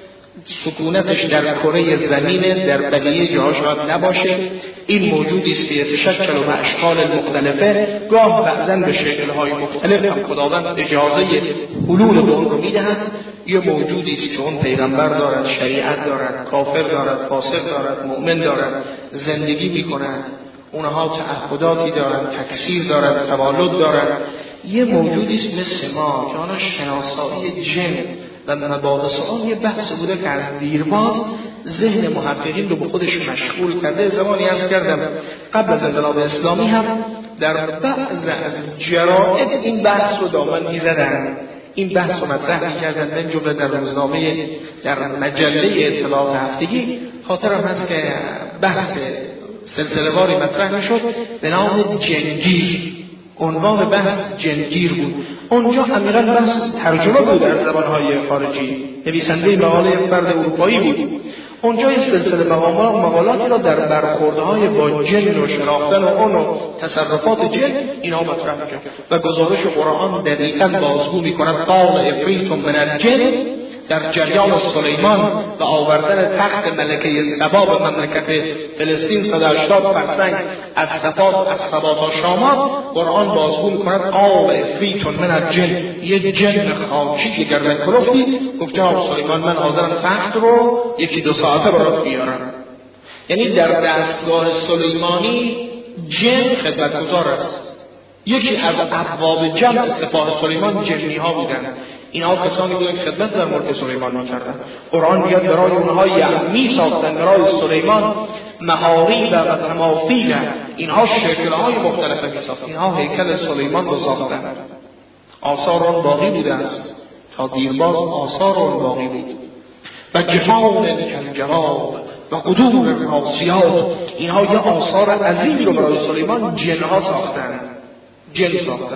[SPEAKER 1] سکونتش در کره زمینه، در بقیه جاها شاید نباشه. این موجودی است که یتشکل و اشکال مختلفه، گاه بعضا به شکل‌های مختلف هم خداوند اجازه حلول به اون رو میدهد. یه موجودی است که اون پیغمبر دارد، شریعت دارد، کافر دارد، فاسق دارد، مؤمن دارد، زندگی میکنند، اونها تعهداتی دارند، تکثیر دارند، تولد دارند. یه موجودی است مثل ما که آنها شناسایی جن و مباحث آن یه بحث بوده که از دیرباز ذهن محققین رو به خودش مشغول کرده. زمانی عرض کردم قبل از انقلاب اسلامی هم در بعض از جرائد این بحث رو دامن می‌زدن، این بحث رو مطرح می‌کردن، من جمله در روزنامه، در مجله اطلاعات هفتگی خاطرم هست که بحث سلسله‌واری مطرح می‌شد به نام جنگیر. عنوان بحث جنگیر بود. اونجا عمیقاً بحث ترجمه بود در زبان‌های خارجی، نویسنده مقاله فرد اروپایی بود. اونجا این سلسله مقالاتی را در برخوردهای با جن و شناختن اون و تصرفات جن اینا مطرح کرد و گزارش قرآن دقیقاً بازگو می‌کند قال عفریت من الجن در جریان سلیمان و آوردن تخت ملکه سبا به مملکت فلسطین 180 فرسنگ از سبا تا شامات، قرآن بازگو می‌کند قال عفریت من الجن، یه جن خاکی که گردن کلفتی گفت جناب سلیمان من حاضرم تخت رو 1-2 ساعته برات بیارم. یعنی در دستگاه سلیمانی جن خدمتگزار است. یکی از ابواب جمع سپاه سلیمان جنی ها بودن. اینها کسانی بودن که خدمت در ملک سلیمان می‌کردند. قرآن میاد برای اونها یعنی ساختن برای سلیمان محاریب و تماثیل، اینها شکل‌های مختلف می‌ساختن. اینها هیکل سلیمان رو ساختن. آثار آن باقی بوده است تا دیرباز، آثار آن باقی بود. و جفان کالجواب و قدور راسیات، اینها یه آثار عظیمی رو برای سلیمان جنها ساختن، جن ساختن.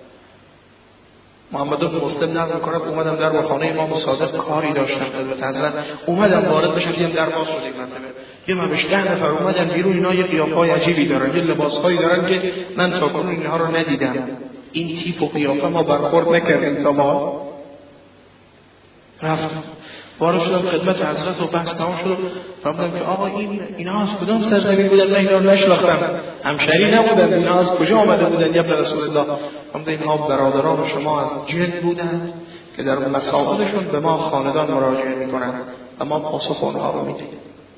[SPEAKER 1] محمد بن مسلم نقل می‌کند اومدم در خانه امام صادق کاری داشتم خدمت حضرت، اومدم وارد بشم دیدم در باز شده یه مبش 10 نفر اومدن بیرون، اینا یه قیافه‌های عجیبی دارن، یه لباس‌هایی دارن که من تاکنون اینها رو ندیدم. این تیپ و قیافه ما برخورد نکردیم تا ما. رفتم وارد شدم خدمت حضرت و بحث تمام شد. فهمیدم که آقا اینا از کدام سرزمین بودن؟ من اینا رو نشناختم، همشری نبودن، اینا از کجا آمده بودن؟ یا رسول الله فهمیدم اینها برادران شما از جن بودن که در مسائلشون به ما خاندان مراجعه میکنن و ما پاسخ اونها رو میدیم.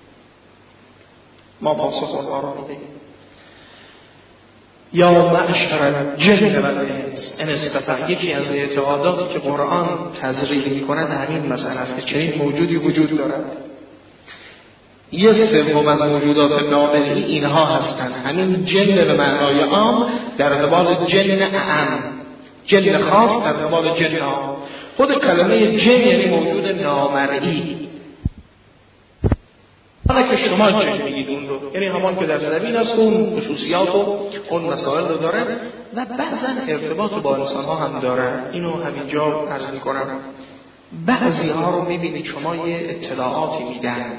[SPEAKER 1] یا معشر الجن و الانس ان استطاع، یکی از اعتقاداتی که قرآن تزریق می‌کند همین مسئله است که چنین موجودی وجود دارد. یه سوم از موجودات نامرئی اینها هستند. همین جن به معنای عام در قبال جن اعم، جن خاص در قبال جن عام. خود کلمه جن یعنی موجود نامرئی. حالا که شما جن میگید اون رو، یعنی همان که در زمین است، اون خصوصیات و اون مسائل رو داره و بعضا ارتباط با انسان ها هم داره. اینو همینجا عرض میکنم. بعضی ها رو میبینید شما یه اطلاعاتی میدن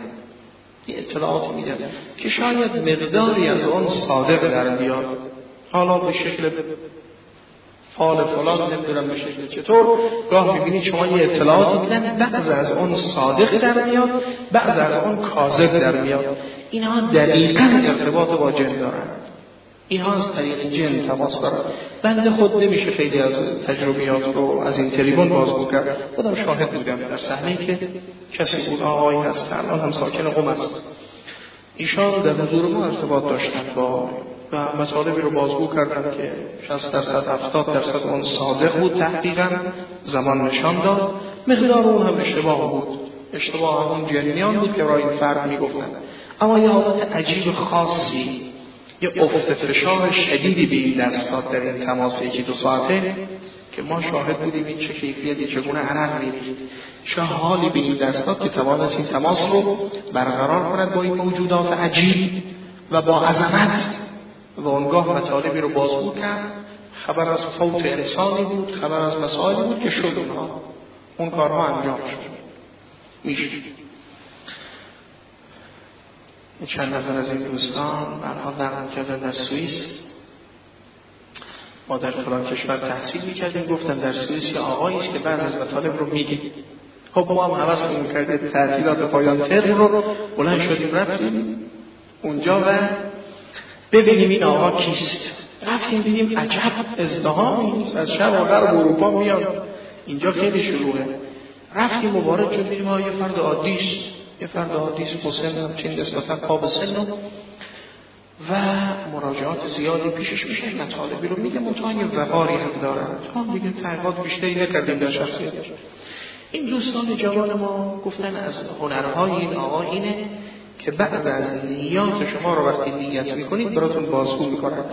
[SPEAKER 1] که شاید مقداری از اون صادق در بیاد، حالا به شکل فال فلان، نمیدونم به شکل چطور. گاه میبینید شما یه اطلاعاتی میدن، بعض از اون صادق در میاد، بعض از اون کاذب در میاد. اینها دقیقاً ارتباط با جن دارن، اینها از طریق جن تماس دارن. بنده خود نمیشه خیلی از تجربیات رو از این تریبون بازگو کرد. خودم شاهد بودم در صحنه‌ای که کسی بود، آقایی هست، الان هم ساکن قم است. ایشان در حضور ما ارتباط داشتن با و مطالبی رو بازگو کردن که 60% 70% اون صادق بود. تحقیقاً زمان نشان داد مقدار اون هم اشتباه بود. اشتباه اون جنیان بود که برای این فرق میگفتن. اما یه حالت عجیب خاصی، یه افت فشار شدیدی به این دست داد در این تماس 1-2 ساعته که ما شاهد بودیم این چه کیفیتی، چگونه عرق می‌ریخت. چه حالی به این دست داد که توانست این تماس رو برقرار کند با این موجودات عجیب و با عظمت و اونگاه مطالبی رو بازگو کرد. خبر از فوت انسانی بود، خبر از مسائلی بود که شد اون کارها انجام شد. میشه چند نفر از این دوستان برها نقل کردن در سوئیس، ما در فلان کشور تحصیل میکردیم، گفتن در سوئیس یه آقایی است که بعض از مطالب رو میگه. خب ما هم حوض میکردیم تعطیلات پایان ترم رو بلند شدیم رفتیم اونجا و ببینیم این آقا کیست. رفتیم دیدیم عجب ازدحامی از شرق و غرب اروپا میاد اینجا، خیلی شلوغه. رفتیم مبارک شد دیدیم یه فرد عادیست مسن همچین نسبتا قاب سن و مراجعات زیادی پیشش میشه، مطالبی رو میگه، متوجه وقاری هم داره. هم دیگه تحقیقات بیشتری نکردیم در شخصیتش. این دوستان جوان ما گفتن از هنرهای این آقا اینه که بعد از نیات شما رو وقتی نیت میکنید براتون بازگو میکنند.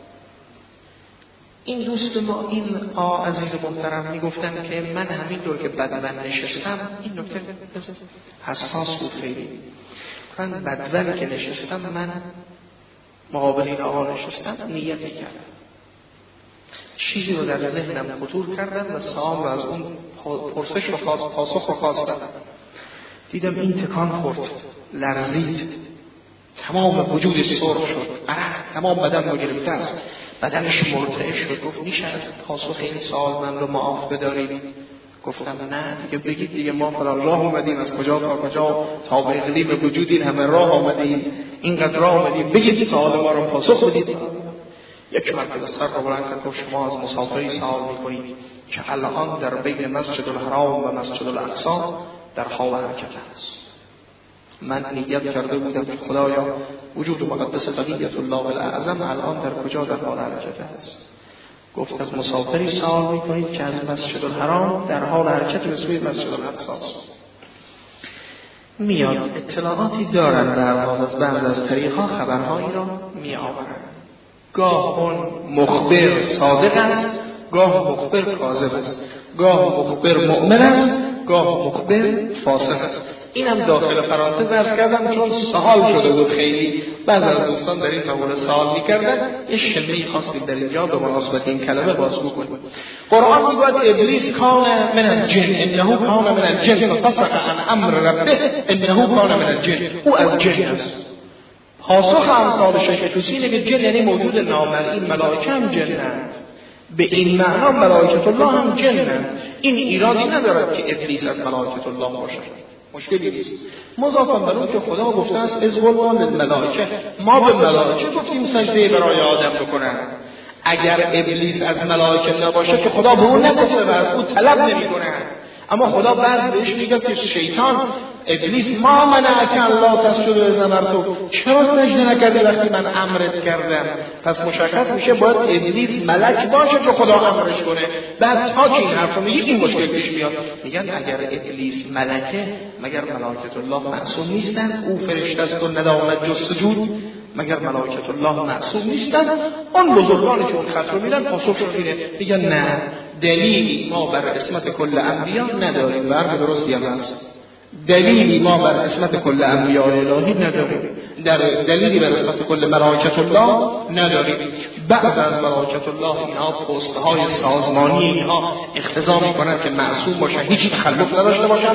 [SPEAKER 1] این دوست ما این عزیز محترم میگفتن که من همینطور که بدون نشستم، این نکته حساس بود خیلی، من بدون که نشستم، من مقابل این آقا نشستم نیت کردم، چیزی رو در ذهنم خطور کردم و سوال رو از اون پرسش رو پاسخ رو خواستم. دیدم این تکان خورد، لرزید، تمام وجودش سرخ شد، تمام بدن رو گرفته است، بدنش مرتعش شد. گفت میشه از پاسخ این سوال من رو معاف بدارید؟ گفتم نه دیگه بگید دیگه، ما فلان راه اومدیم، از کجا تا کجا تا به اقلیم وجود این همه راه آمدیم، اینقدر راه آمدیم، بگید سوال ما رو پاسخ بدید. یک مرتبه سر رو بلند کرد گفت شما از مسافری سوال میکنید که الان در بین مسجد الحرام و مسجد الاقصی در حال حرکت است. من نیت کرده بودم که خدایا وجود مقدس قدیت الله الاعظم الان در کجا در حال حرکت است؟ گفت از مسافری سوال میکنید که از مسجد الحرام در حال حرکت به سوی مسجد الاقصی است. میاد اطلاعاتی دارن در حال از بعض از طریقها خبرهایی را میآورن. گاه اون مخبر صادق است، گاه مخبر کاذب است، گاه مخبر مؤمن است، گاه مخبر فاسق است. اینم داخل پرانتز عرض کردم چون سوال شده بود خیلی، بعض از دوستان در این مورد سوال می‌کردن، یه شمه‌ای خواستیم در اینجا به مناسبت این کلمه بازگو کنیم. قرآن میگوید ابلیس کان من الجن انه کان من الجن ففسق عن امر ربه انه کان من الجن، او از جن است. پاسخ امثال شیخ توسی اینه که جن یعنی موجود نامرئی، ملائکه هم جنند، به این معنا ملائکه الله هم جنند. این ایرادی ندارد که ابلیس از ملائکه الله باشد، مشکلی نیست. مضافاً بر اون که خدا گفته است از قلنا للملائکه، ما به ملائکه گفتیم سجده برای آدم بکنن. اگر ابلیس از ملائکه نباشه که خدا به اون نگفته و از او طلب نمیکنه، اما خدا بعد بهش میگه که شیطان ابلیس ما منعک الله تسجد اذ امرتک، چرا سجده نکردی وقتی من امرت کردم؟ پس مشخص میشه باید ابلیس ملک باشه که خدا امرش کنه. بعد تا که این حرفو میگه این مشکل پیش میاد، میگن اگر ابلیس ملکه مگر ملائکه الله معصوم نیستن؟ او فرشته است و نداند جز سجود، مگر ملائکه الله معصوم نیستن؟ اون بزرگانی که اون خط رو میرن پاسخشون اینه، میگن نه دلیلی ما بر عصمت کل انبیا نداریم. و درستی هم هست، دلیلی ما بر عصمت کل انبیاء الهی نداریم، در دلیلی بر عصمت کل ملائکه الله نداریم. بعض از ملائکه الله اینها پست‌های سازمانی اینها اقتضا میکنن که معصوم باشن، هیچ تخلف نداشته باشن،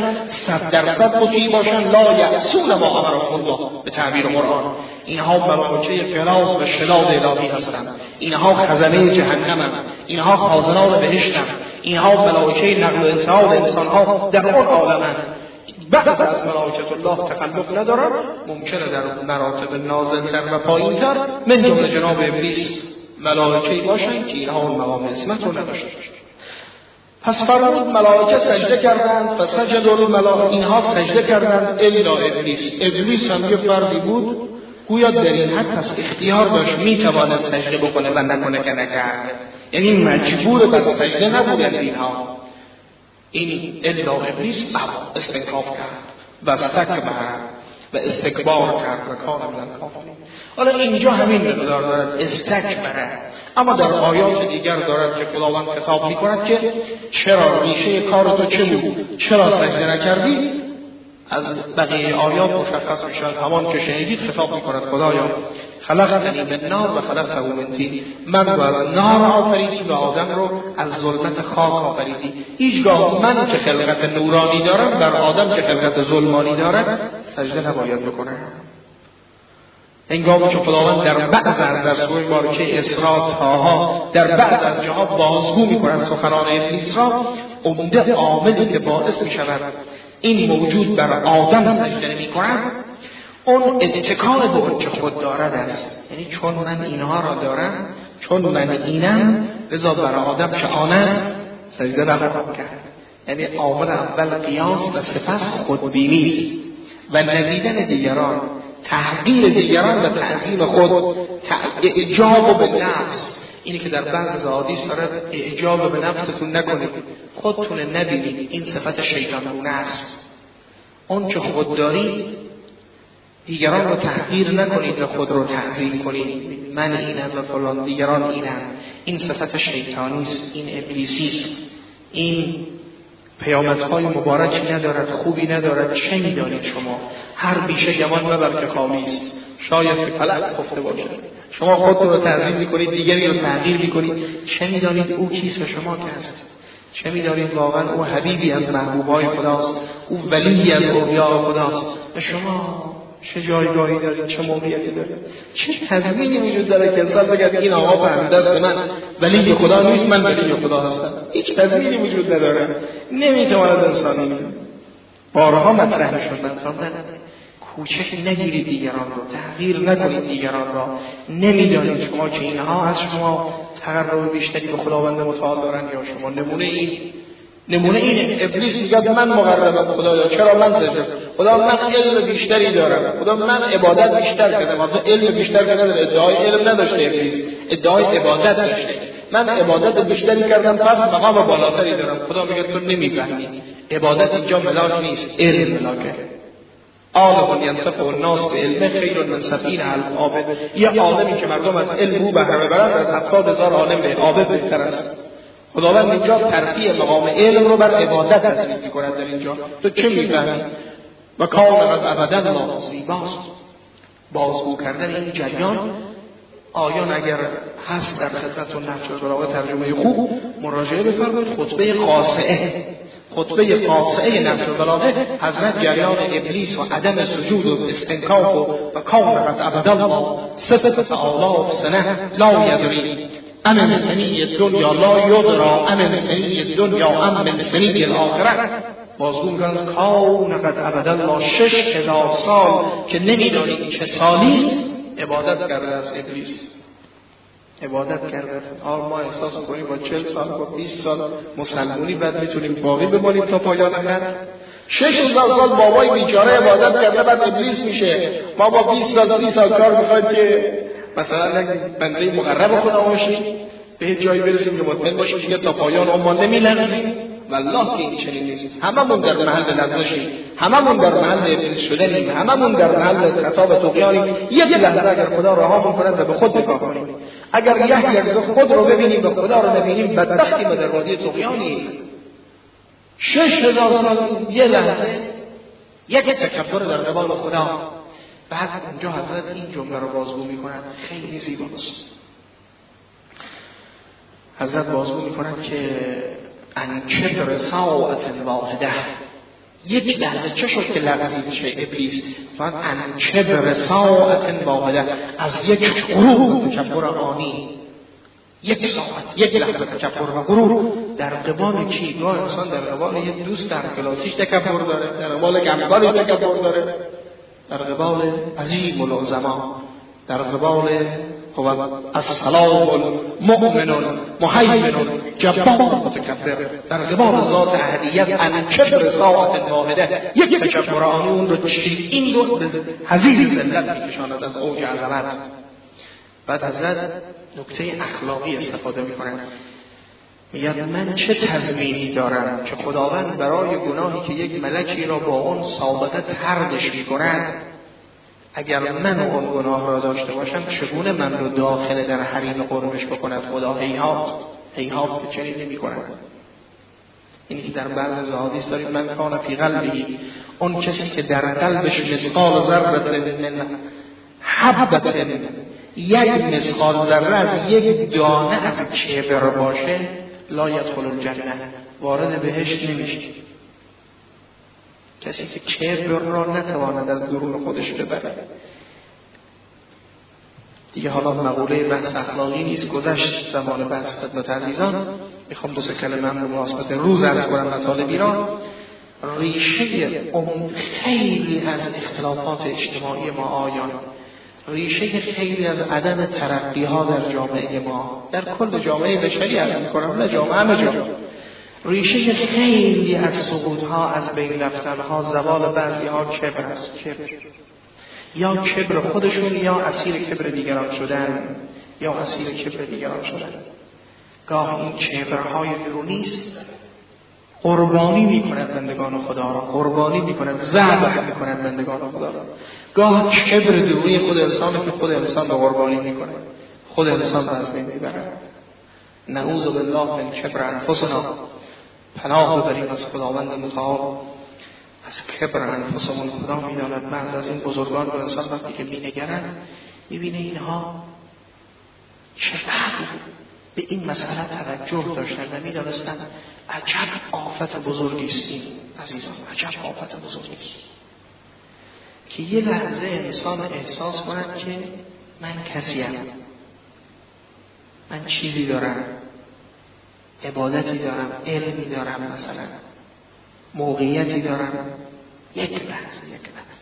[SPEAKER 1] 100% مطیع باشن، لا یعصون ما امرهم الله به تعبیر قرآن. اینها ملائکه فراز و شداد الهی هستند، اینها خزانه جهنمند، اینها خازنان بهشتند، اینها ملائکه نقل و انتقال انسانها در اون عالمند. بعض از ملائکه الله تخلف ندارن، ممکنه در مراتب نازل‌تر و پایین‌تر من جمله جناب ابلیس ملائکه‌ای باشن که اینها اون مقام عصمت رو نداشته. پس فرمود ملائکه سجده کردند، فسجد الملائکه، اینها سجده کردند الا ابلیس. ابلیس هم یه فردی بود گویا در این حد پس اختیار داشت، میتواند سجده بکنه و نکنه که نکرد، یعنی مجبور به سجده نبودند اینها. این الا ابلیس استنکاف کرد و استکبر و استکبار کرد و کان من الکافرین. حالا اینجا همین مقدار دارد استکبر، اما در آیات دیگر دارد که خداوند خطاب میکند که چرا ریشه کار تو چه بود، چرا سجده نکردی؟ از بقیه آیات مشخص میشد. همان که شنیدید خطاب میکند خدایا خلقتنی من نار و خلقته من طین، من رو از نار آفریدی و آدم رو از ظلمت خاک آفریدی. هیچگاه من که خلقت نورانی دارم بر آدم که خلقت ظلمانی دارد سجده نباید بکنه. هنگامی که خداوند در بعض از سوره بارکه اسراء طه در بعض از جاها بازگو می‌کند سخنان ابلیس را، عمده عاملی که باعث می‌شود این موجود بر آدم سجده نمی‌کند اون اتکا به اون که خود دارد است. یعنی چون من اینها را دارم، چون من اینم، لذا بر آدم که آن است سجده نخواهم کرد. یعنی عامل اول قیاس و سپس خودبینی است و نزیدن دیگران، تحقیر دیگران و تعظیم خود، اعجاب به نفس. اینی که در بعض احادیث دارد اعجاب به نفستون نکنید، خودتون نبینید، این صفت شیطانونه است. اون که خود دارید دیگران رو تحقیر نکنید و خود رو تعظیم کنید. من اینم و فلان دیگران اینم. این صفت شیطانی است، این ابلیسی است. این پیامدهای مبارکی ندارد، خوبی ندارد. چه می‌دانید شما؟ هر بیشه گمان مبر که خالی است، شاید که فلک خفته باشد. شما خودتون رو تعظیم می‌کنید، دیگری رو تحقیر می‌کنید. چه می‌دانید او کیست و شما کیست؟ چه می‌دانید واقعا او حبیبی از محبوب‌های خداست، او ولی از اولیاء خداست و شما چه جایگاهی دارید، چه موقعیتی دارید؟ چه تضمینی وجود داره که انسان بگه این آقا فهمیده است که من ولی خدا نیست، من ولی خدا هستم؟ هیچ تضمینی وجود نداره. نمیتواند انسان این بارها مطرح شد. من کوچک نگیرید دیگران رو، تغییر نکنید دیگران را. نمیدانید شما که اینها از شما تقرب بیشتری به خداوند متعال دارن یا شما. نمونه این ابلیس میگه من مقربم خدایا، چرا من سجده؟ خدا من علم بیشتری دارم، خدا من عبادت بیشتر کردم. مثلا علم بیشتر کردم، ادعای علم نداشته ابلیس، ادعای عبادت داشته. من عبادت بیشتری کردم پس مقام بالاتری دارم. خدا میگه تو نمیفهمی، عبادت اینجا ملاک نیست، علم ملاکه. عالم ینتفع الناس بعلم خیر من 70,000 عابد. یه عالمی که مردم از علم او بهره برند از 70,000 عالم به عابد بهتر است. خداوند اینجا ترفیع مقام علم رو بر عبادت تصویب می‌کند. در اینجا تو چه می‌فهمی؟ و کان از ابدا لا زیباست. بازگو کردن این جریان آیان اگر هست در خدمتتون نقش براغه ترجمه خوب مراجعه بفرمایید. خطبه قاصعه نقش البلاغه حضرت جریان ابلیس و عدم سجود و استنکاف و کان از ابدا ما ستة آلاف سنه لا یدری امن سنی دنیا لا یدرا امن سنی دنیا امن سنی الاخره. بازگو میکنند کان قد ابدا ما 6,000 سال که نمیدانید چه سالی عبادت کرده از ابلیس. عبادت کرده. ما احساس میکنیم با 40 سال با 20 سال مسلمونی بعد میتونیم باقی بمانیم تا پایان عمر. 6,000 سال بابای بیچاره عبادت کرده بعد ابلیس میشه. ما با 20 سال 30 سال کار میخوایم که مثلا بنده مقرب خدا باشیم، به جایی برسیم که مطمئن باشیم دیگه تا پایان عمر نمیلرزیم. والله که این چنین نیست. هممون در محل لرزشیم، هممون در محل ابلیس شدنیم، هممون در محل خطا و طغیانیم. یک لحظه اگر خدا رها کند و به خود نگاه کنیم، اگر یک لحظه خود رو ببینیم و خدا رو نبینیم، بدبختیم و در وادی طغیانیم. 6,000 سال یه لحظه یک تکبر در قبال خدا. بعد اونجا حضرت این جمله رو بازگو میکنند، خیلی زیباست. حضرت بازگو میکنند که ان کبر ساعت واحده، یک لحظه چه شد که لغزید چه ابلیس؟ فقط ان کبر ساعت واحده، از یک غرور تکبر آنی، یک ساعت یک لحظه تکبر و غرور در قبال کی؟ گاه انسان در قبال یک دوست در کلاسیش تکبر داره، در قبال گمگانی تکبر داره، در قبال عظیم العظما، در قبال هو السلام المؤمن المهیمن جبار متکبر، در قبال ذات احدیت ان کبر ساعت واحده، یک تکبر آنی اون رو این رو حضیض ذلت میکشاند از اوج عظمت. بعد حضرت نکته اخلاقی استفاده میکنن، میگن من چه تضمینی دارم که خداوند برای گناهی که یک ملکی را با اون سابقه طردش میکند، اگر من اون گناه را داشته باشم چگونه من رو داخل در حریم قربش بکند؟ خدا هیهات که چنین نمی کند. اینی که در بعض از احادیث داریم من کان فی قلبی، اون کسی که در قلبش مثقال ذره من حبة، یک مثقال ذره از یک دانه از کبر باشه، لا یدخل الجنه، وارد بهشت نمیشه. کسی که کبر را نتواند از درون خودش ببره. دیگه حالا مقوله بحث اخلاقی نیست، گذشت زمان بحث. خدمت عزیزان میخوام دو سه کلمه به مناسبت روز عرض کنم مطالب ایران. ریشه خیلی از اختلافات اجتماعی ما آیان، ریشه خیلی از عدم ترقی ها در جامعه ما، در کل جامعه بشری عرض میکنم، نه جامعه همه جا، ریشه خیلی از سقوط ها، از بین رفتن ها، زوال بعضی ها کبر است. کبر، یا کبر خودشون، یا اسیر کبر دیگران شدن، یا اسیر کبر دیگران شدن. گاه این کبرهای درونی است، قربانی میکند بندگان خدا را، قربانی میکند، ذبح میکند بندگان خدا را. گاه کبر درونی خود انسان که خود انسان به قربانی میکنه، خود انسان از بین میبره. نعوذ بالله من کبر انفسنا، پناه ببریم از خداوند متعال از کبر انفسمون. خدا میداند بعض از این بزرگان و انسان وقتی که مینگرند میبینه اینها چقدر به این مسئله توجه داشتن و میدانستن عجب آفت بزرگی است این عزیزان، عجب آفت بزرگی است که یه لحظه انسان احساس کند که من کسیم، من چیزی دارم، عبادتی دارم، علمی دارم، مثلا موقعیتی دارم. یک لحظه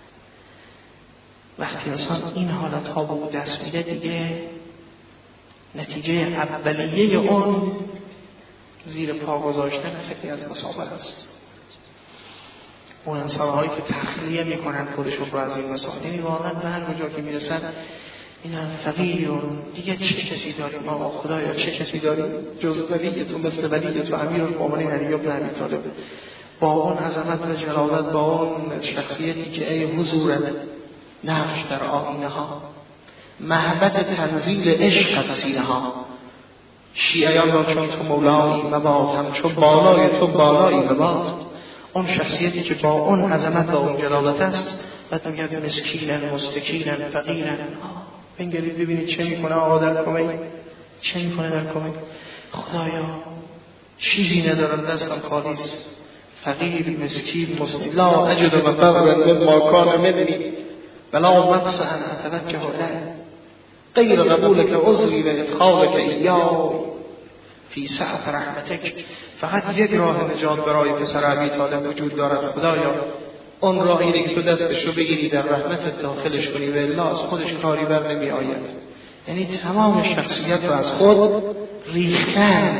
[SPEAKER 1] وقتی انسان این حالت ها به او دست میده، دیگه نتیجه اولیه اون زیر پا گذاشتن خیلی از مصابر است. اون انسان هایی که تخلیه میکنن خودشون رو از این مصابر، یعنی واقعا به هر کجا که میرسن این فقیرون، دیگه چه کسی داریم آقا خدایا، چه کسی داریم جز ولیت و مثل ولیت و امیرالمومنین علی بن ابی طالب، با اون عظمت و جلالت، با اون شخصیتی که ای حضورت نقش در آینه ها، محبت تنزیل عشق از سینه ها. شیعیان را چون تو مولایی مباد، همچون بالای تو بالایی مباد. اون شخصیتی که با اون عظمت و اون جلالت است، بعد میگه مسکینن مستکینن فقیرن. بنگرید ببینید چه میکنه آقا در کمک، چه میکنه در کمک. خدایا چیزی ندارم، دستم خالی است، فقیر مسکین مسلم، لا اجد مفرا مما کان منی ولا مقصا اتوجه له غیر قبولك عذری و ادخالك ایاه فی سعة رحمتک. فقط یک راه نجات برای پسر ابی طالب وجود دارد خدایا، اون راهی که تو دستش رو بگیری در رحمتت داخلش کنی و الا از خودش کاری بر نمی آید. یعنی تمام شخصیت رو از خود ریختن.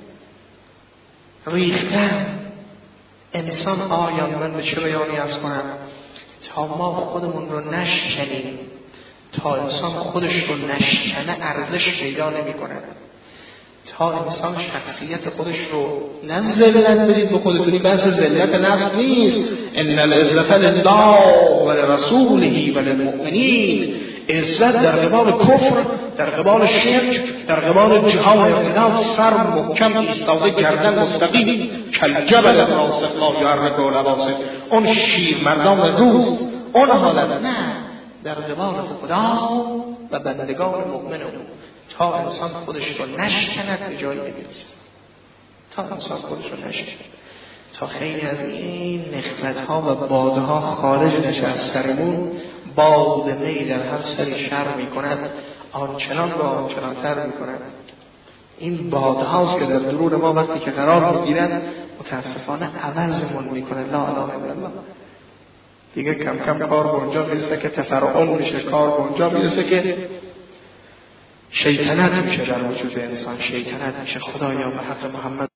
[SPEAKER 1] انسان آیا من به چه بیانی از کنم؟ تا ما خودمون رو نشکنیم، تا انسان خودش رو نشکنه ارزش پیدا نمی کنه. تا انسان شخصیت خودش رو نذلت بدید به خودتونی، بحث ذلت نفس نیست. ان العزت لله ولرسوله وللمؤمنین. عزت در قبال کفر، در قبال شرک، در قبال جهاد اختلاف سر محکم ایستاده، گردن مستقیم، کالجبل الراسخ لا یحرک لواسه. اون شیر مردان روز اون حالت نه، در قبال خدا و بندگان مؤمن او. تا انسان خودش رو نشکند به جایی نمیرسه. تا انسان خودش رو نشکند، تا خیلی از این نخوت‌ها و بادها خارج نشه از سرمون. باد می در هر سری شر میکند، آنچنان را آنچنانتر میکند. این بادهاست که در درون ما وقتی که قرار میگیرن متاسفانه عوضمون میکنه. لا اله الا الله. دیگه کم کم کار به اونجا میرسه که تفرعون میشه، کار به اونجا میرسه که شیطنت میشه در وجود انسان، شیطنت میشه. خدایا به حق محمد